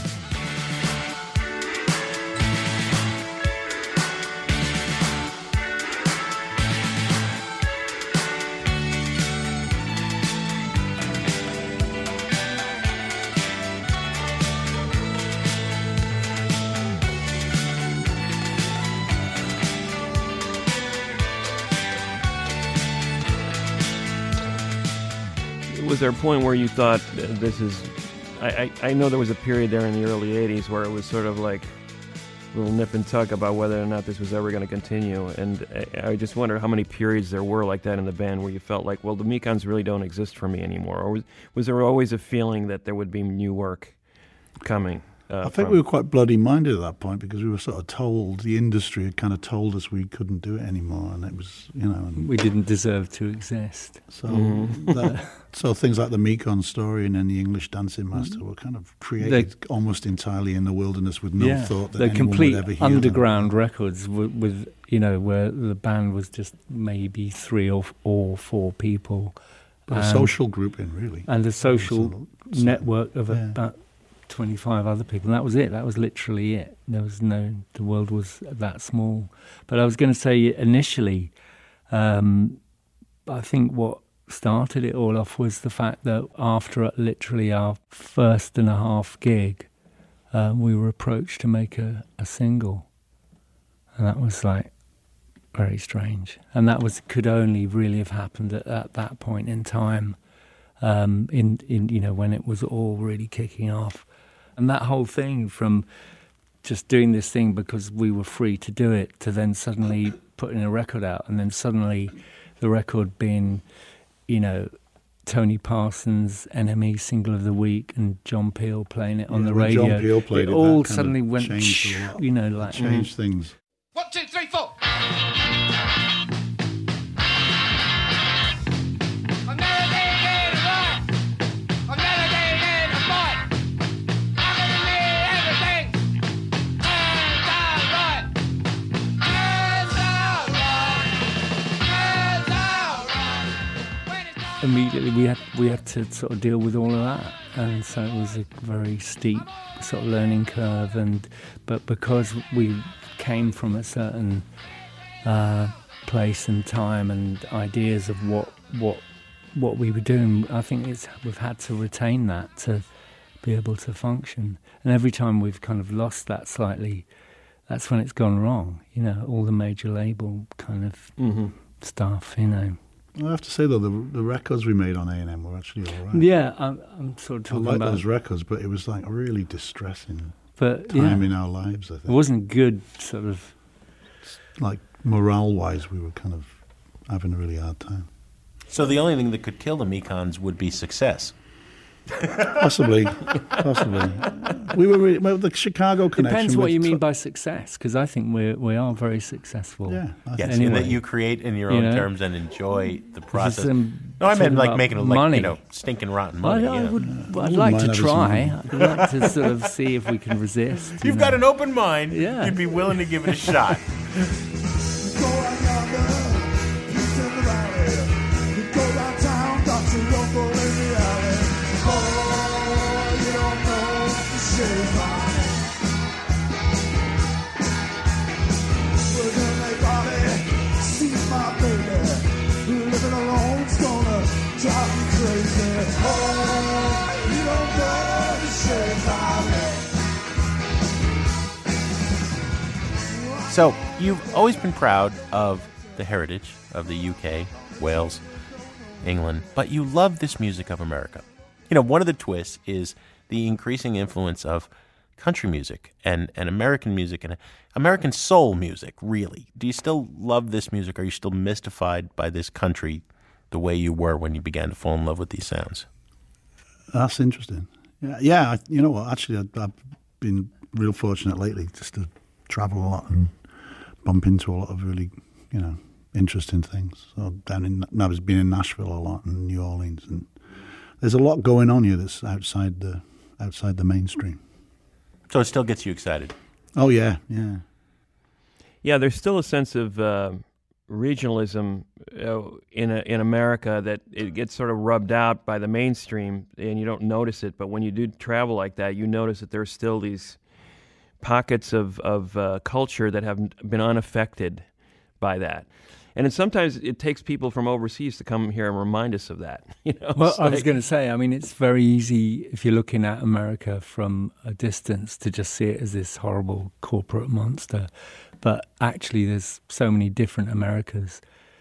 [SPEAKER 5] was there a point where you thought uh, this is... I, I, I know there was a period there in the early eighties where it was sort of like a little nip and tuck about whether or not this was ever going to continue. And I, I just wonder how many periods there were like that in the band where you felt like, well, the Mekons really don't exist for me anymore. Or was, was there always a feeling that there would be new work coming? Uh,
[SPEAKER 7] I think
[SPEAKER 5] from...
[SPEAKER 7] we were quite bloody-minded at that point because we were sort of told, the industry had kind of told us we couldn't do it anymore, and it was, you know... And
[SPEAKER 8] we didn't deserve to exist.
[SPEAKER 7] So
[SPEAKER 8] mm.
[SPEAKER 7] that, so things like the Mekon Story and then the English Dancing Master were kind of created
[SPEAKER 8] they're,
[SPEAKER 7] almost entirely in the wilderness with no
[SPEAKER 8] yeah,
[SPEAKER 7] thought that
[SPEAKER 8] they're
[SPEAKER 7] anyone
[SPEAKER 8] complete
[SPEAKER 7] would ever hear
[SPEAKER 8] underground
[SPEAKER 7] them.
[SPEAKER 8] records with, with, you know, where the band was just maybe three or, or four people.
[SPEAKER 7] But a social grouping, really.
[SPEAKER 8] And a social
[SPEAKER 7] so,
[SPEAKER 8] network of
[SPEAKER 7] yeah.
[SPEAKER 8] about twenty-five other people. And that was it. That was literally it. There was no, the world was that small. But I was going to say initially, um, I think what started it all off was the fact that after literally our first and a half gig, uh, we were approached to make a, a single. And that was like very strange. And that was could only really have happened at, at that point in time, um, in, in you know, when it was all really kicking off. And that whole thing from just doing this thing because we were free to do it to then suddenly putting a record out and then suddenly the record being, you know, Tony Parsons' Enemy Single of the Week and John Peel playing it on
[SPEAKER 7] yeah,
[SPEAKER 8] the
[SPEAKER 7] when
[SPEAKER 8] radio.
[SPEAKER 7] John Peel played
[SPEAKER 8] it,
[SPEAKER 7] it
[SPEAKER 8] all
[SPEAKER 7] that
[SPEAKER 8] suddenly went,
[SPEAKER 7] changed a lot.
[SPEAKER 8] you know, like...
[SPEAKER 7] It changed mm. things.
[SPEAKER 11] One, two, three, four.
[SPEAKER 8] Immediately we had we had to sort of deal with all of that, and so it was a very steep sort of learning curve. And but because we came from a certain uh, place and time and ideas of what what what we were doing, I think it's we've had to retain that to be able to function. And every time we've kind of lost that slightly, that's when it's gone wrong. You know, all the major label kind of
[SPEAKER 5] Mm-hmm.
[SPEAKER 8] stuff. You know.
[SPEAKER 7] I have to say though, the the records we made on A and M were actually all right.
[SPEAKER 8] Yeah, I'm, I'm sort of
[SPEAKER 7] I
[SPEAKER 8] talking
[SPEAKER 7] like
[SPEAKER 8] about.
[SPEAKER 7] those records, but it was like a really distressing
[SPEAKER 8] but
[SPEAKER 7] time
[SPEAKER 8] yeah,
[SPEAKER 7] in our lives. I
[SPEAKER 8] it
[SPEAKER 7] think,
[SPEAKER 8] wasn't good. Sort of.
[SPEAKER 7] like morale-wise, we were kind of having a really hard time.
[SPEAKER 6] So the only thing that could kill the Mekons would be success.
[SPEAKER 7] Possibly, possibly. We were really, well, the Chicago connection.
[SPEAKER 8] Depends what
[SPEAKER 7] with
[SPEAKER 8] you mean
[SPEAKER 7] tr-
[SPEAKER 8] by success, because I think we we are very successful.
[SPEAKER 7] Yeah, I
[SPEAKER 6] Yes,
[SPEAKER 7] think
[SPEAKER 6] and
[SPEAKER 8] Anyway.
[SPEAKER 6] that you create in your
[SPEAKER 8] You
[SPEAKER 6] own
[SPEAKER 8] know?
[SPEAKER 6] terms and enjoy the
[SPEAKER 8] This
[SPEAKER 6] process.
[SPEAKER 8] is, um,
[SPEAKER 6] No, I meant
[SPEAKER 8] talking
[SPEAKER 6] like
[SPEAKER 8] about
[SPEAKER 6] making it like,
[SPEAKER 8] money.
[SPEAKER 6] you know, stinking rotten
[SPEAKER 8] I,
[SPEAKER 6] money.
[SPEAKER 8] I
[SPEAKER 6] yeah.
[SPEAKER 8] would.
[SPEAKER 7] I
[SPEAKER 8] I'd
[SPEAKER 7] wouldn't
[SPEAKER 8] like
[SPEAKER 7] mind
[SPEAKER 8] to
[SPEAKER 7] having
[SPEAKER 8] try.
[SPEAKER 7] some-
[SPEAKER 8] I'd like to sort of see if we can resist. you
[SPEAKER 6] You've
[SPEAKER 8] know.
[SPEAKER 6] got an open mind.
[SPEAKER 8] Yeah.
[SPEAKER 6] You'd be willing to give it a shot. So, you've always been proud of the heritage of the U K, Wales, England, but you love this music of America. You know, one of the twists is the increasing influence of country music and, and American music and American soul music, really. Do you still love this music? Are you still mystified by this country the way you were when you began to fall in love with these sounds?
[SPEAKER 7] That's interesting. Yeah, yeah. I- You know what? Actually, I've, I've been real fortunate lately just to travel a lot and bump into a lot of really, you know, interesting things. So down in, I've been in Nashville a lot and New Orleans, and there's a lot going on here that's outside the outside the mainstream.
[SPEAKER 6] So it still gets you excited.
[SPEAKER 7] Oh yeah, yeah.
[SPEAKER 5] Yeah, there's still a sense of uh, regionalism uh, in a, in America that it gets sort of rubbed out by the mainstream, and you don't notice it. But when you do travel like that, you notice that there's still these pockets of of uh, culture that have been unaffected by that. And then sometimes it takes people from overseas to come here and remind us of that. You know,
[SPEAKER 8] Well,
[SPEAKER 5] It's
[SPEAKER 8] I was
[SPEAKER 5] like-
[SPEAKER 8] going to say, I mean, it's very easy if you're looking at America from a distance to just see it as this horrible corporate monster. But actually, there's so many different Americas,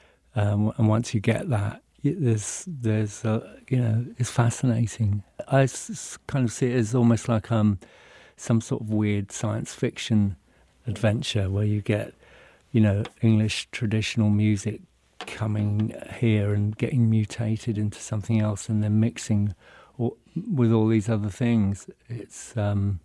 [SPEAKER 8] um, and once you get that, y- there's there's uh, you know, it's fascinating. I s- s- kind of see it as almost like um, some sort of weird science fiction adventure where you get, you know, English traditional music coming here and getting mutated into something else and then mixing all, with all these other things. It's um,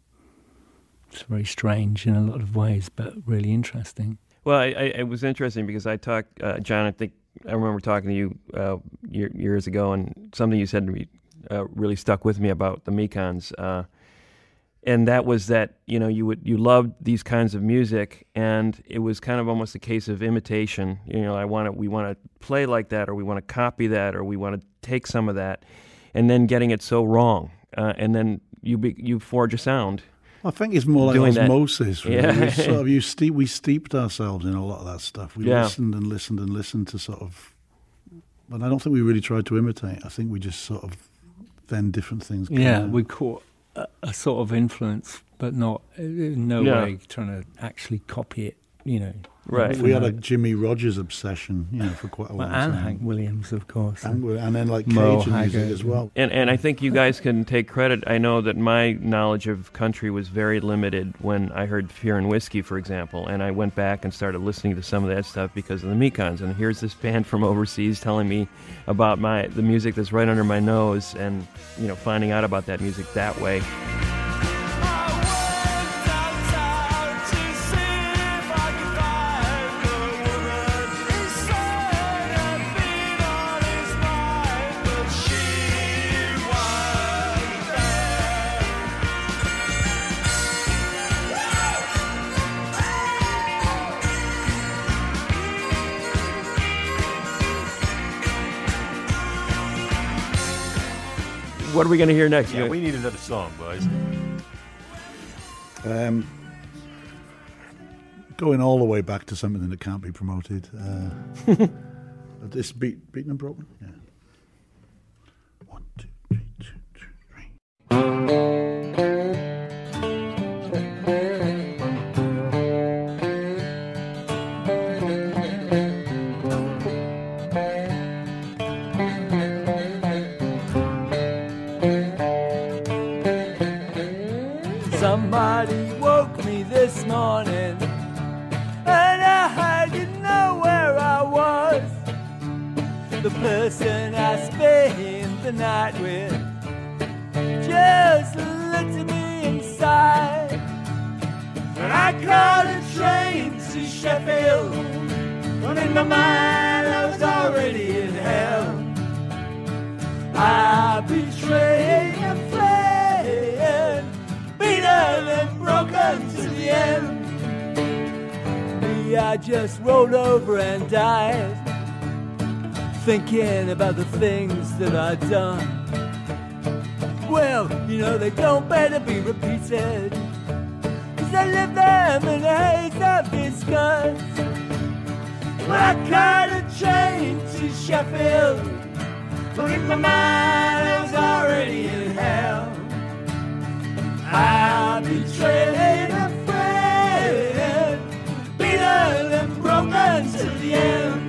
[SPEAKER 8] it's very strange in a lot of ways, but really interesting.
[SPEAKER 5] Well, I, I, it was interesting because I talked, uh, John, I think I remember talking to you uh, year, years ago, and something you said to me uh, really stuck with me about the Mekons. Uh, and that was that, you know, you would you loved these kinds of music, and it was kind of almost a case of imitation. You know, I want to we want to play like that, or we want to copy that, or we want to take some of that, and then getting it so wrong, uh, and then you be, you forge a sound.
[SPEAKER 7] I think it's more like
[SPEAKER 5] Doing that.
[SPEAKER 7] osmosis. Really.
[SPEAKER 5] Yeah.
[SPEAKER 7] We sort of you steep, we steeped ourselves in a lot of that stuff. We
[SPEAKER 5] Yeah.
[SPEAKER 7] listened and listened and listened to sort of, but I don't think we really tried to imitate. I think we just sort of then different things. came
[SPEAKER 8] Yeah,
[SPEAKER 7] out.
[SPEAKER 8] we caught a, a sort of influence, but not in no
[SPEAKER 5] Yeah.
[SPEAKER 8] way trying to actually copy it, you know.
[SPEAKER 5] Right.
[SPEAKER 7] We had a Jimmy Rogers obsession, you know, for quite a
[SPEAKER 8] Well,
[SPEAKER 7] long
[SPEAKER 8] and
[SPEAKER 7] time.
[SPEAKER 8] Hank Williams, of course.
[SPEAKER 7] And, we- and then like
[SPEAKER 8] Merle
[SPEAKER 7] Cajun music
[SPEAKER 8] Haggard.
[SPEAKER 7] as well.
[SPEAKER 5] And and I think you guys can take credit. I know that my knowledge of country was very limited when I heard Fear and Whiskey, for example, and I went back and started listening to some of that stuff because of the Mekons. And here's this band from overseas telling me about my the music that's right under my nose, and you know, finding out about that music that way. What are we going to hear next?
[SPEAKER 6] Yeah,
[SPEAKER 5] You-
[SPEAKER 6] we need another song, boys.
[SPEAKER 7] Um, going all the way back to something that can't be promoted. Uh, this beat, beaten and broken. Yeah. One, two, three, two, two, three.
[SPEAKER 10] the person I spend the night with just looked at me inside. And I caught a train to Sheffield, but in my mind I was already in hell. I betrayed and fled, beaten and broken to the end. Me, I just rolled over and died, thinking about the things that I'd done. Well, you know they don't better be repeated, 'cause I live them in a haze of disgust. Well, I caught a train to Sheffield, but in my mind I was already in hell. I betrayed a friend, beaten and broken to the end.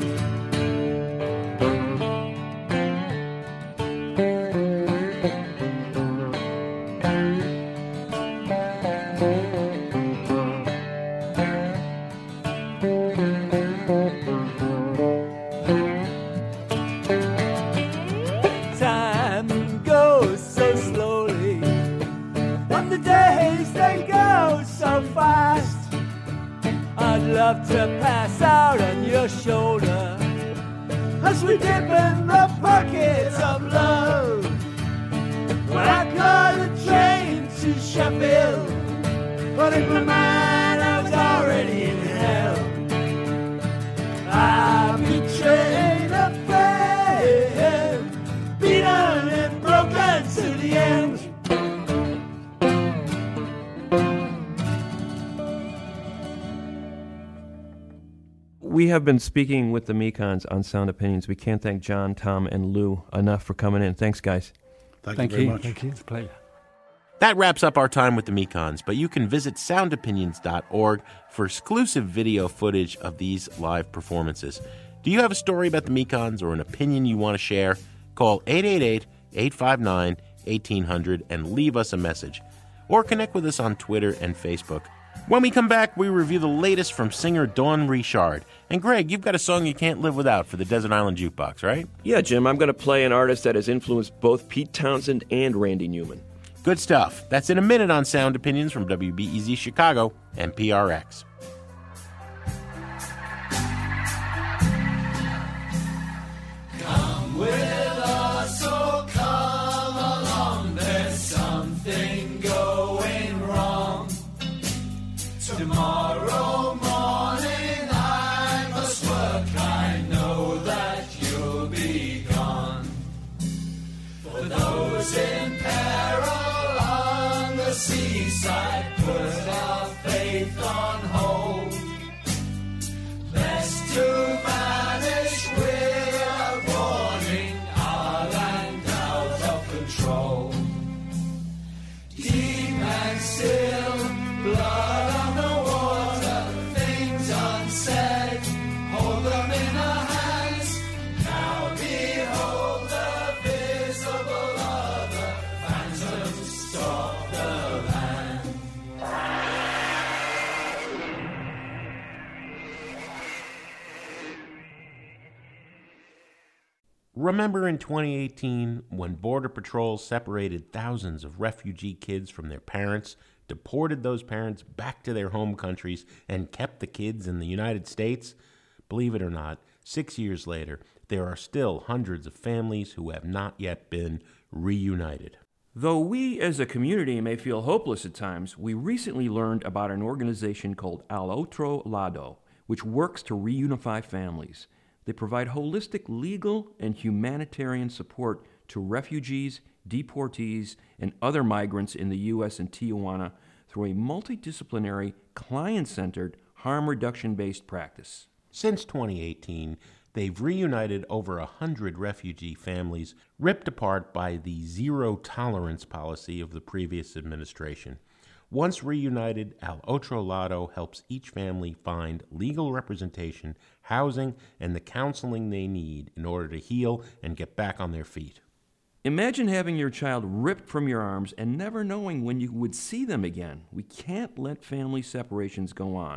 [SPEAKER 10] I'd love to pass out on your shoulder as we dip in the pockets of love. When I caught a train to Sheffield, but in my mind I was already in hell. I betrayed a friend, beaten and broken to the end.
[SPEAKER 5] We have been speaking with the Mekons on Sound Opinions. We can't thank John, Tom, and Lou enough for coming in. Thanks, guys.
[SPEAKER 7] Thank,
[SPEAKER 8] Thank
[SPEAKER 7] you very
[SPEAKER 8] you.
[SPEAKER 7] much.
[SPEAKER 8] Thank you. It's a pleasure.
[SPEAKER 6] That wraps up our time with the Mekons, but you can visit sound opinions dot org for exclusive video footage of these live performances. Do you have a story about the Mekons or an opinion you want to share? Call eight eight eight, eight five nine, one eight hundred and leave us a message. Or connect with us on Twitter and Facebook. When we come back, we review the latest from singer Dawn Richard. And Greg, you've got a song you can't live without for the Desert Island Jukebox, right?
[SPEAKER 5] Yeah, Jim, I'm going to play an artist that has influenced both Pete Townsend and Randy Newman.
[SPEAKER 6] Good stuff. That's in a minute on Sound Opinions from W B E Z Chicago and P R X.
[SPEAKER 10] Come with us, oh come along, there's something going wrong. Tomorrow morning I must work, I know that you'll be gone. For those in peril on the seaside, put our faith on hold. Best to vanish without warning, our land out of control. Deep and still, blood on the water, things unsaid, hold them in our hands. Now behold the visible other, phantoms stalk the land.
[SPEAKER 6] Remember in twenty eighteen when Border Patrol separated thousands of refugee kids from their parents, deported those parents back to their home countries, and kept the kids in the United States? Believe it or not, six years later, there are still hundreds of families who have not yet been reunited.
[SPEAKER 5] Though we as a community may feel hopeless at times, we recently learned about an organization called Al Otro Lado, which works to reunify families. They provide holistic legal and humanitarian support to refugees, deportees, and other migrants in the U S and Tijuana through a multidisciplinary, client-centered, harm reduction-based practice.
[SPEAKER 6] Since twenty eighteen, they've reunited over a hundred refugee families ripped apart by the zero-tolerance policy of the previous administration. Once reunited, Al Otro Lado helps each family find legal representation, housing, and the counseling they need in order to heal and get back on their feet.
[SPEAKER 5] Imagine having your child ripped from your arms and never knowing when you would see them again. We can't let family separations go on.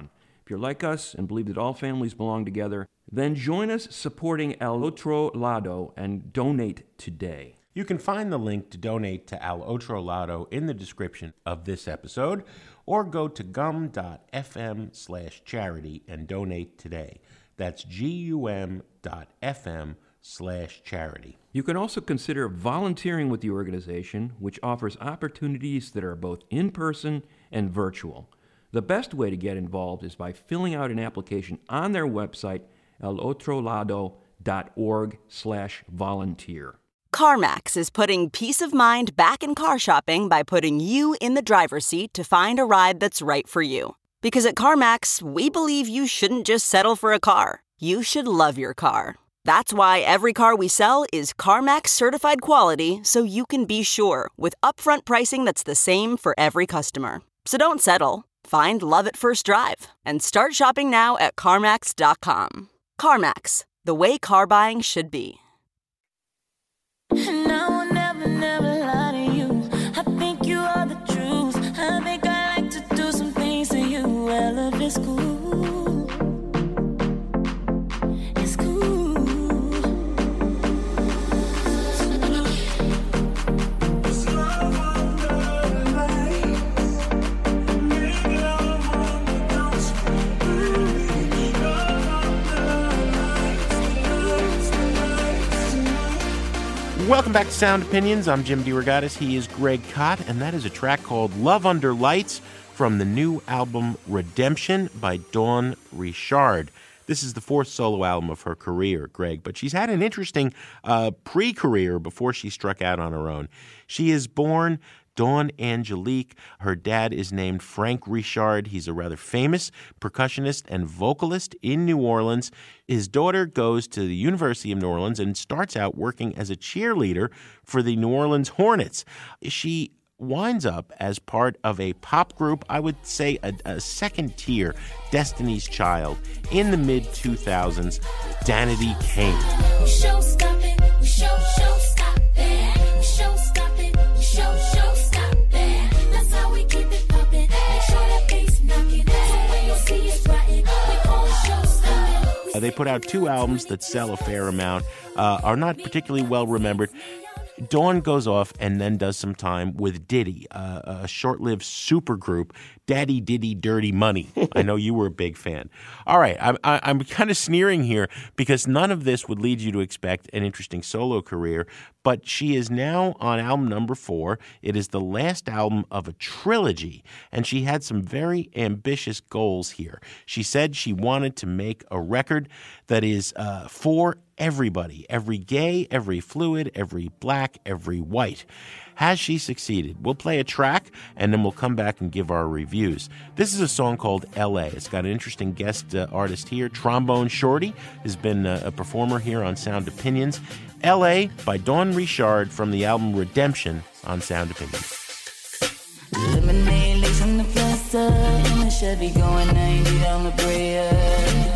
[SPEAKER 5] If you're like us and believe that all families belong together, then join us supporting El Otro Lado and donate today.
[SPEAKER 6] You can find the link to donate to Al Otro Lado in the description of this episode, or go to gum.fm slash charity and donate today. That's G-U-M dot F-M slash charity.
[SPEAKER 5] You can also consider volunteering with the organization, which offers opportunities that are both in-person and virtual. The best way to get involved is by filling out an application on their website, elotrolado.org slash volunteer.
[SPEAKER 11] CarMax is putting peace of mind back in car shopping by putting you in the driver's seat to find a ride that's right for you. Because at CarMax, we believe you shouldn't just settle for a car. You should love your car. That's why every car we sell is CarMax certified quality, so you can be sure with upfront pricing that's the same for every customer. So don't settle. Find love at first drive and start shopping now at CarMax dot com. CarMax, the way car buying should be.
[SPEAKER 10] And I will never, never lie to you. I think you are the truth. I think I like to do some things to you. Well, if it's cool, it's cool. It's love under the lights. Make love on the dance floor. Love under the lights.
[SPEAKER 6] Welcome back to Sound Opinions. I'm Jim DeRogatis. He is Greg Kot, and that is a track called Love Under Lights from the new album Redemption by Dawn Richard. This is the fourth solo album of her career, Greg, but she's had an interesting uh, pre-career before she struck out on her own. She is born Dawn Angelique. Her dad is named Frank Richard. He's a rather famous percussionist and vocalist in New Orleans. His daughter goes to the University of New Orleans and starts out working as a cheerleader for the New Orleans Hornets. She winds up as part of a pop group, I would say a, a second tier, Destiny's Child, in the mid two thousands, Danity Kane.
[SPEAKER 10] We show stop it, we show, show stop it, we show stop it, we show, show stop it. That's how we keep it poppin'. Make sure that bass knockin', so when you see us rottin', we call it show stop it.
[SPEAKER 6] Uh, they put out two albums that sell a fair amount, uh, are not particularly well remembered. Dawn goes off and then does some time with Diddy, uh, a short-lived supergroup, Daddy Diddy Dirty Money. I know you were a big fan. All right, I'm, I'm kind of sneering here because none of this would lead you to expect an interesting solo career, but she is now on album number four. It is the last album of a trilogy, and she had some very ambitious goals here. She said she wanted to make a record that is uh, for everybody, every gay, every fluid, every black, every white. Has she succeeded? We'll play a track, and then we'll come back and give our reviews. This is a song called L A. It's got an interesting guest uh, artist here. Trombone Shorty has been uh, a performer here on Sound Opinions. L A by Dawn Richard from the album Redemption on Sound Opinions.
[SPEAKER 10] Lemonade lace on the plaza, in the Chevy going ninety down La Brea.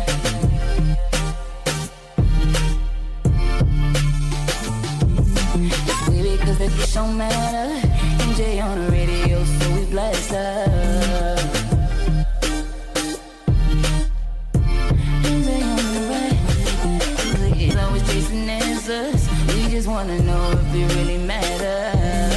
[SPEAKER 10] Cause the bitch don't matter. M J on the radio, so we blast her. M J on the right. He's always chasing answers. We just wanna know if it really matters.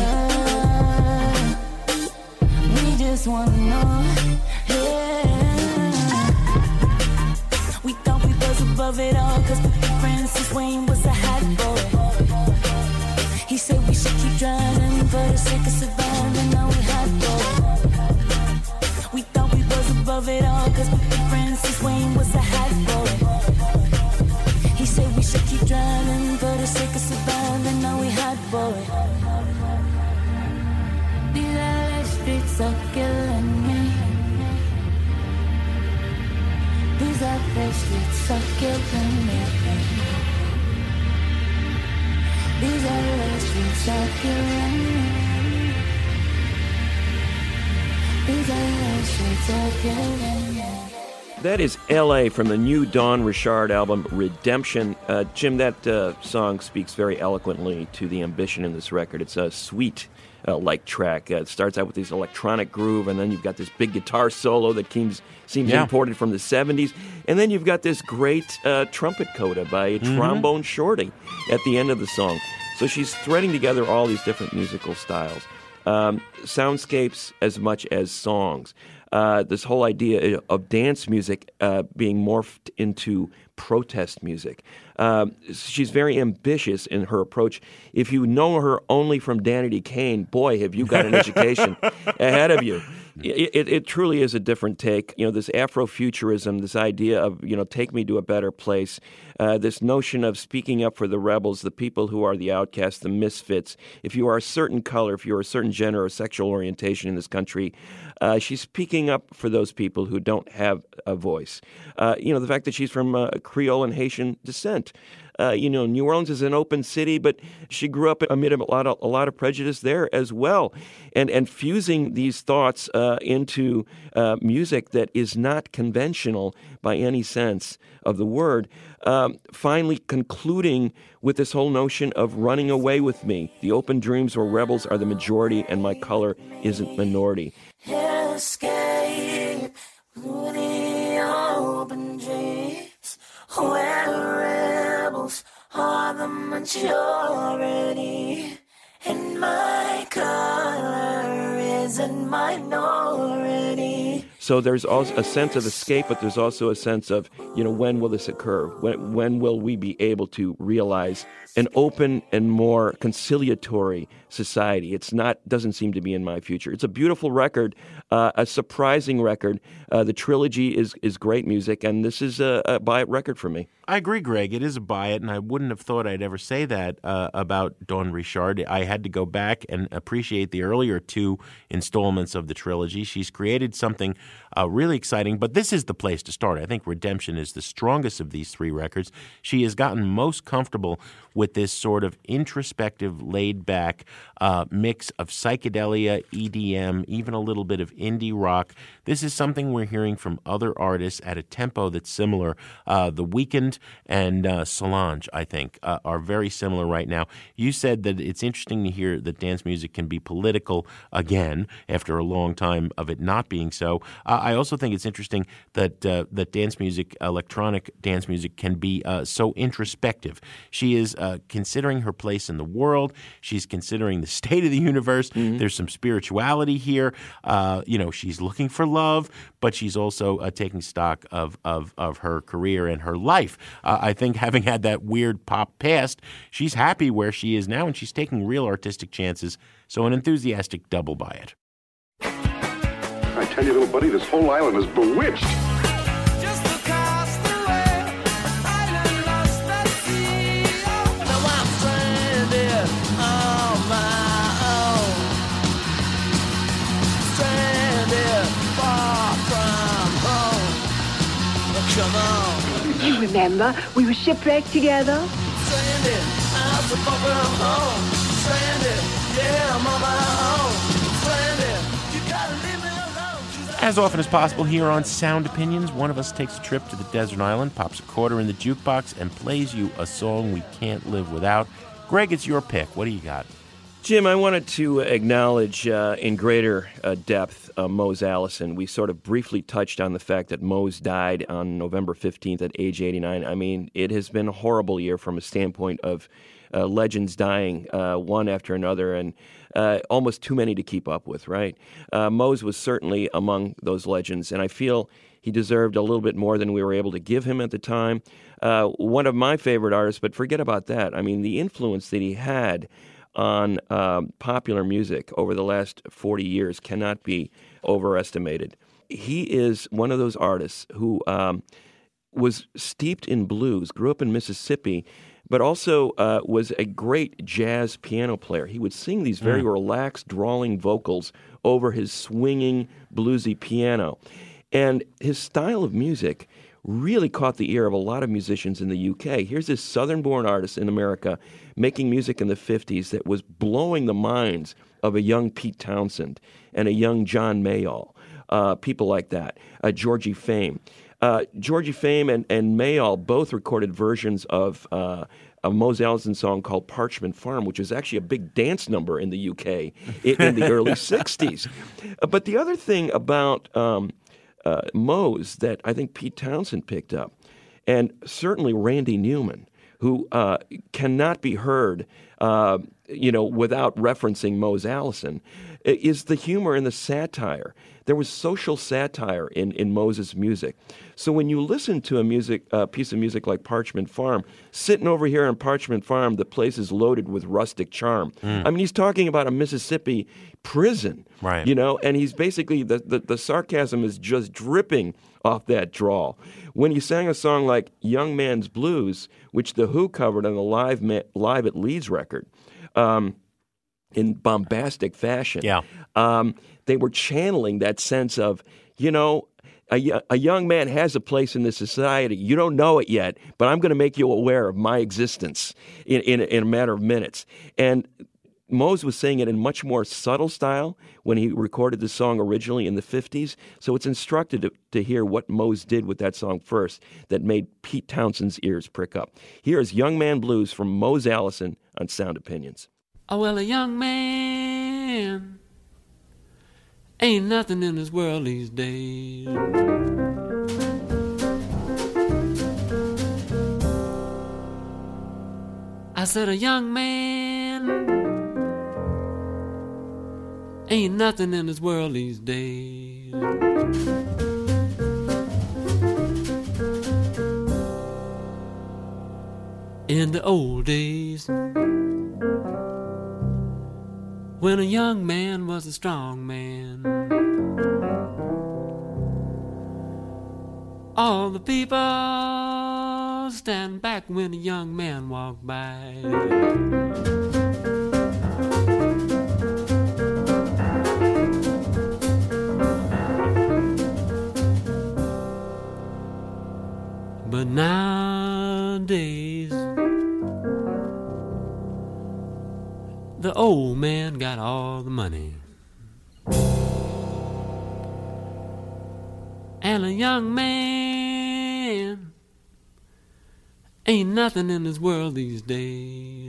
[SPEAKER 10] We just wanna know, yeah. We thought we was above it all, cause Francis Wayne was a hot boy. He said we should keep driving for the sake of surviving. Now we hot boy. We thought we was above it all, cause Francis Wayne was a hot boy. He said we should keep driving for the sake of surviving. Now we hot boy. These L A streets are killing me. These L A streets are killing me. These are the streets are killing me. These are the streets are killing me.
[SPEAKER 5] That is L A from the new Dawn Richard album, Redemption. Uh, Jim, that uh, song speaks very eloquently to the ambition in this record. It's a sweet, uh, like track. Uh, it starts out with this electronic groove, and then you've got this big guitar solo that seems, seems
[SPEAKER 6] yeah.
[SPEAKER 5] imported from the seventies. And then you've got this great uh, trumpet coda by a
[SPEAKER 6] Mm-hmm.
[SPEAKER 5] trombone shorty at the end of the song. So she's threading together all these different musical styles. Um, soundscapes as much as songs. Uh, this whole idea of dance music uh, being morphed into protest music. Um, she's very ambitious in her approach. If you know her only from Danity Kane, boy, have you got an education ahead of you. It, it, it truly is a different take. You know, this Afrofuturism, this idea of, you know, take me to a better place, uh, this notion of speaking up for the rebels, the people who are the outcasts, the misfits. If you are a certain color, if you're a certain gender or sexual orientation in this country, uh, she's speaking up for those people who don't have a voice. Uh, you know, the fact that she's from uh, Creole and Haitian descent. Uh, you know, New Orleans is an open city, but she grew up amid a lot of, a lot of prejudice there as well. And and fusing these thoughts uh, into uh, music that is not conventional by any sense of the word, um, finally concluding with this whole notion of running away with me. The open dreams where rebels are the majority and my color isn't minority.
[SPEAKER 10] Escape through the open dreams where the rebels are the majority and my color isn't minority.
[SPEAKER 5] So there's also a sense of escape, but there's also a sense of, you know, when will this occur? When, when will we be able to realize an open and more conciliatory society? It's not, doesn't seem to be in my future. It's a beautiful record, uh, a surprising record. Uh, the trilogy is is great music, and this is a, a buy it record for me.
[SPEAKER 6] I agree, Greg. It is a buy it, and I wouldn't have thought I'd ever say that uh, about Dawn Richard. I had to go back and appreciate the earlier two installments of the trilogy. She's created something uh, really exciting, but this is the place to start. I think Redemption is the strongest of these three records. She has gotten most comfortable with this sort of introspective, laid-back uh, mix of psychedelia, E D M, even a little bit of indie rock. This is something we're hearing from other artists at a tempo that's similar. Uh, The Weeknd and uh, Solange, I think, uh, are very similar right now. You said that it's interesting to hear that dance music can be political again after a long time of it not being so. Uh, I also think it's interesting that uh, that dance music, electronic dance music, can be uh, so introspective. She is uh, considering her place in the world. She's considering the state of the universe. Mm-hmm. There's some spirituality here. Uh, you know, she's looking for love, but she's also uh, taking stock of, of of her career and her life. Uh, I think having had that weird pop past, she's happy where she is now, and she's taking real artistic chances. So an enthusiastic double buy it.
[SPEAKER 12] I tell you, little buddy, this whole island is bewitched.
[SPEAKER 10] Just across the way, island lost at sea. Now I'm stranded on my own. Stranded far from home. Come on.
[SPEAKER 13] You remember, we were shipwrecked together.
[SPEAKER 10] Stranded out so far from home. Stranded, yeah, I'm on my own. Stranded, you gotta leave me alone.
[SPEAKER 6] As often as possible here on Sound Opinions, one of us takes a trip to the desert island, pops a quarter in the jukebox, and plays you a song we can't live without. Greg, it's your pick. What do you got?
[SPEAKER 5] Jim, I wanted to acknowledge uh, in greater uh, depth uh, Mose Allison. We sort of briefly touched on the fact that Mose died on November fifteenth at age eighty-nine. I mean, it has been a horrible year from a standpoint of uh, legends dying uh, one after another, and uh, almost too many to keep up with, right? Uh, Mose was certainly among those legends, and I feel he deserved a little bit more than we were able to give him at the time. Uh, one of my favorite artists, but forget about that. I mean, the influence that he had on um, popular music over the last forty years cannot be overestimated. He is one of those artists who um, was steeped in blues, grew up in Mississippi, but also uh, was a great jazz piano player. He would sing these very mm. relaxed, drawling vocals over his swinging, bluesy piano. And his style of music really caught the ear of a lot of musicians in the U K. Here's this southern-born artist in America making music in the fifties that was blowing the minds of a young Pete Townsend and a young John Mayall, uh, people like that, uh, Georgie Fame. uh, Georgie Fame and, and Mayall both recorded versions of uh, a Mose Allison song called Parchment Farm, which was actually a big dance number in the U K in, in the early sixties. Uh, but the other thing about um, uh, Mose that I think Pete Townshend picked up, and certainly Randy Newman, who uh, cannot be heard, uh, you know, without referencing Mose Allison, is the humor and the satire. There was social satire in, in Mose's music. So when you listen to a music uh, piece of music like Parchment Farm, sitting over here on Parchment Farm, the place is loaded with rustic charm. Mm. I mean, he's talking about a Mississippi prison,
[SPEAKER 6] right?
[SPEAKER 5] You know, and he's basically, the, the, the sarcasm is just dripping off that drawl. When he sang a song like Young Man's Blues, which The Who covered on the Live, Ma- Live at Leeds record, um, in bombastic fashion,
[SPEAKER 6] yeah.
[SPEAKER 5] um, they were channeling that sense of, you know, a, a young man has a place in this society. You don't know it yet, but I'm going to make you aware of my existence in, in, in a matter of minutes. And Mose was saying it in much more subtle style when he recorded the song originally in the fifties. So it's instructive to, to hear what Mose did with that song first that made Pete Townshend's ears prick up. Here is Young Man Blues from Mose Allison on Sound Opinions.
[SPEAKER 14] Oh, well, a young man ain't nothing in this world these days. I said a young man ain't nothing in this world these days. In the old days, when a young man was a strong man, all the people stand back when a young man walked by. But nowadays, the old man got all the money, and a young man ain't nothing in this world these days.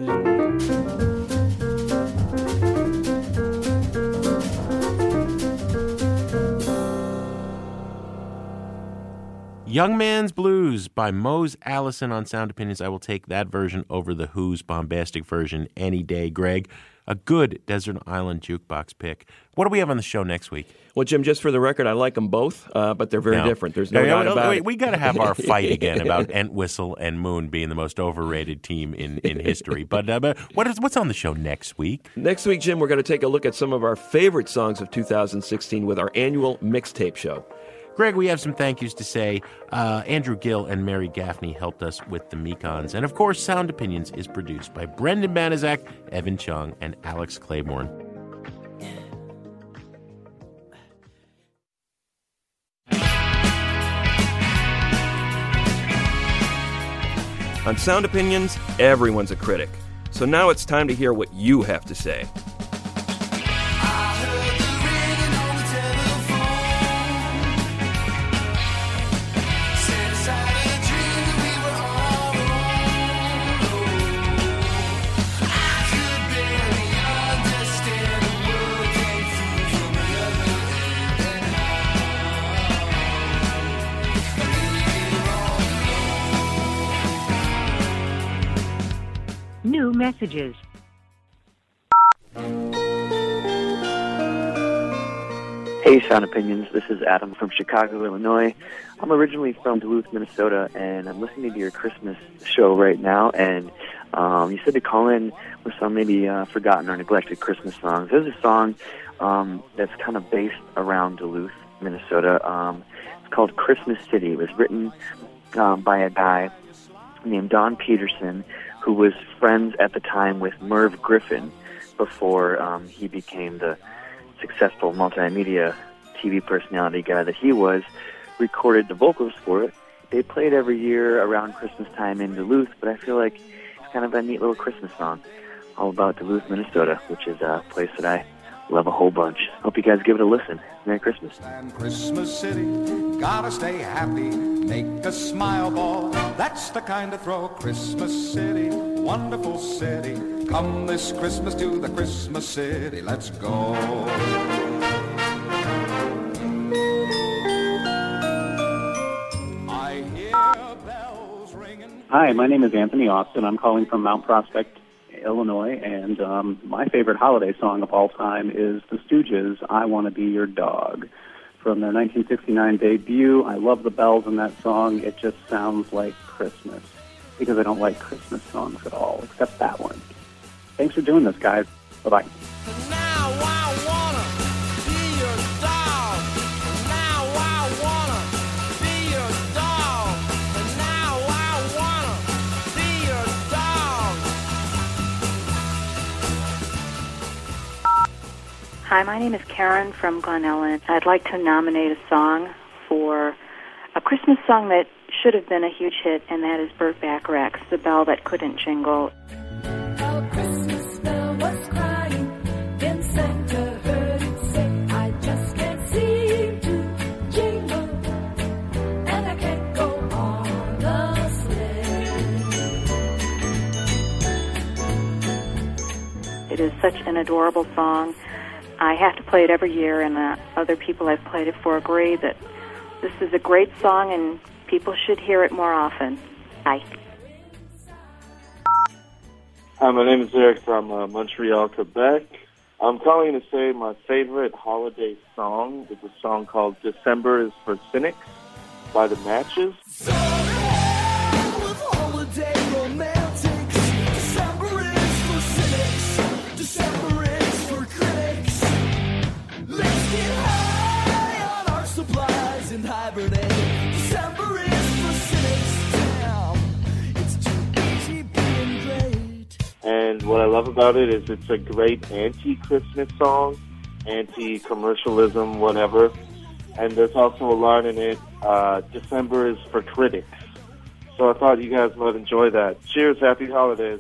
[SPEAKER 6] Young Man's Blues by Mose Allison on Sound Opinions. I will take that version over the Who's bombastic version any day, Greg. A good Desert Island Jukebox pick. What do we have on the show next week?
[SPEAKER 5] Well, Jim, just for the record, I like them both, uh, but they're very
[SPEAKER 6] no.
[SPEAKER 5] different. There's no
[SPEAKER 6] no,
[SPEAKER 5] doubt
[SPEAKER 6] no,
[SPEAKER 5] about
[SPEAKER 6] wait,
[SPEAKER 5] it.
[SPEAKER 6] We got to have our fight again about Entwistle and Moon being the most overrated team in, in history. But, uh, but what is what's on the show next week?
[SPEAKER 5] Next week, Jim, we're going to take a look at some of our favorite songs of two thousand sixteen with our annual mixtape show.
[SPEAKER 6] Greg, we have some thank yous to say. Uh, Andrew Gill and Mary Gaffney helped us with the Mekons. And, of course, Sound Opinions is produced by Brendan Banaszak, Evan Chung, and Alex Claiborne.
[SPEAKER 5] On Sound Opinions, everyone's a critic. So now it's time to hear what you have to say.
[SPEAKER 13] New messages.
[SPEAKER 15] Hey, Sound Opinions. This is Adam from Chicago, Illinois. I'm originally from Duluth, Minnesota, and I'm listening to your Christmas show right now. And um, you said to call in with some maybe uh, forgotten or neglected Christmas songs. There's a song um, that's kind of based around Duluth, Minnesota. Um, it's called Christmas City. It was written um, by a guy named Don Peterson, who was friends at the time with Merv Griffin before um, he became the successful multimedia T V personality guy that he was, recorded the vocals for it. They played every year around Christmas time in Duluth, but I feel like it's kind of a neat little Christmas song all about Duluth, Minnesota, which is a place that I Love a whole bunch. Hope you guys give it a listen. Merry Christmas.
[SPEAKER 16] Christmas City, gotta stay happy, make a smile ball. That's the kind of throw. Christmas City, wonderful city. Come this Christmas to the Christmas City. Let's go. I hear bells ringing.
[SPEAKER 17] Hi, my name is Anthony Austin. I'm calling from Mount Prospect, Illinois, and um, my favorite holiday song of all time is The Stooges' I Want to Be Your Dog. From their nineteen sixty-nine debut, I love the bells in that song. It just sounds like Christmas, because I don't like Christmas songs at all, except that one. Thanks for doing this, guys. Bye-bye.
[SPEAKER 18] Hi, my name is Karen from Glen Ellen. I'd like to nominate a song for a Christmas song that should have been a huge hit, and that is Burt Bacharach's The Bell That Couldn't Jingle.
[SPEAKER 10] A Christmas bell was crying, then Santa heard it say, I just can't seem to jingle, and I can't go on the sleigh.
[SPEAKER 18] It is such an adorable song. I have to play it every year, and uh, other people I've played it for agree that this is a great song and people should hear it more often. Bye.
[SPEAKER 19] Hi, my name is Eric from uh, Montreal, Quebec. I'm calling to say my favorite holiday song is a song called December is for Cynics by The Matches. And what I love about it is it's a great anti-Christmas song, anti-commercialism, whatever. And there's also a line in it, uh, December is for critics. So I thought you guys might enjoy that. Cheers, happy holidays.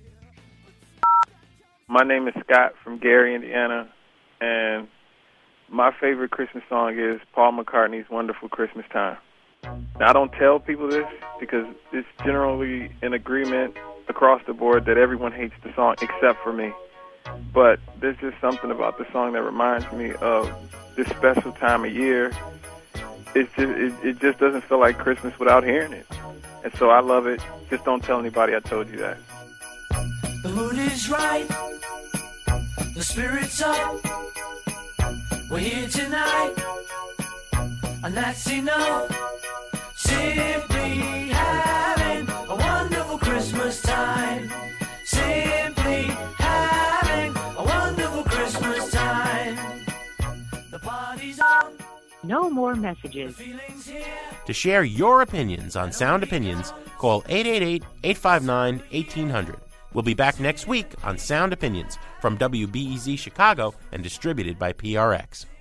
[SPEAKER 20] My name is Scott from Gary, Indiana, and my favorite Christmas song is Paul McCartney's Wonderful Christmas Time. Now, I don't tell people this because it's generally an agreement across the board that everyone hates the song except for me. But there's just something about the song that reminds me of this special time of year. It's just, it, it just doesn't feel like Christmas without hearing it. And so I love it. Just don't tell anybody I told you that.
[SPEAKER 10] The mood is right, the spirit's up, we're here tonight, and that's enough. Simply having a wonderful Christmas time. Simply having a wonderful Christmas time. The party's on.
[SPEAKER 13] No more messages.
[SPEAKER 6] To share your opinions on Sound Opinions, call eight eight eight, eight five nine, eighteen hundred. We'll be back next week on Sound Opinions from W B E Z Chicago and distributed by P R X.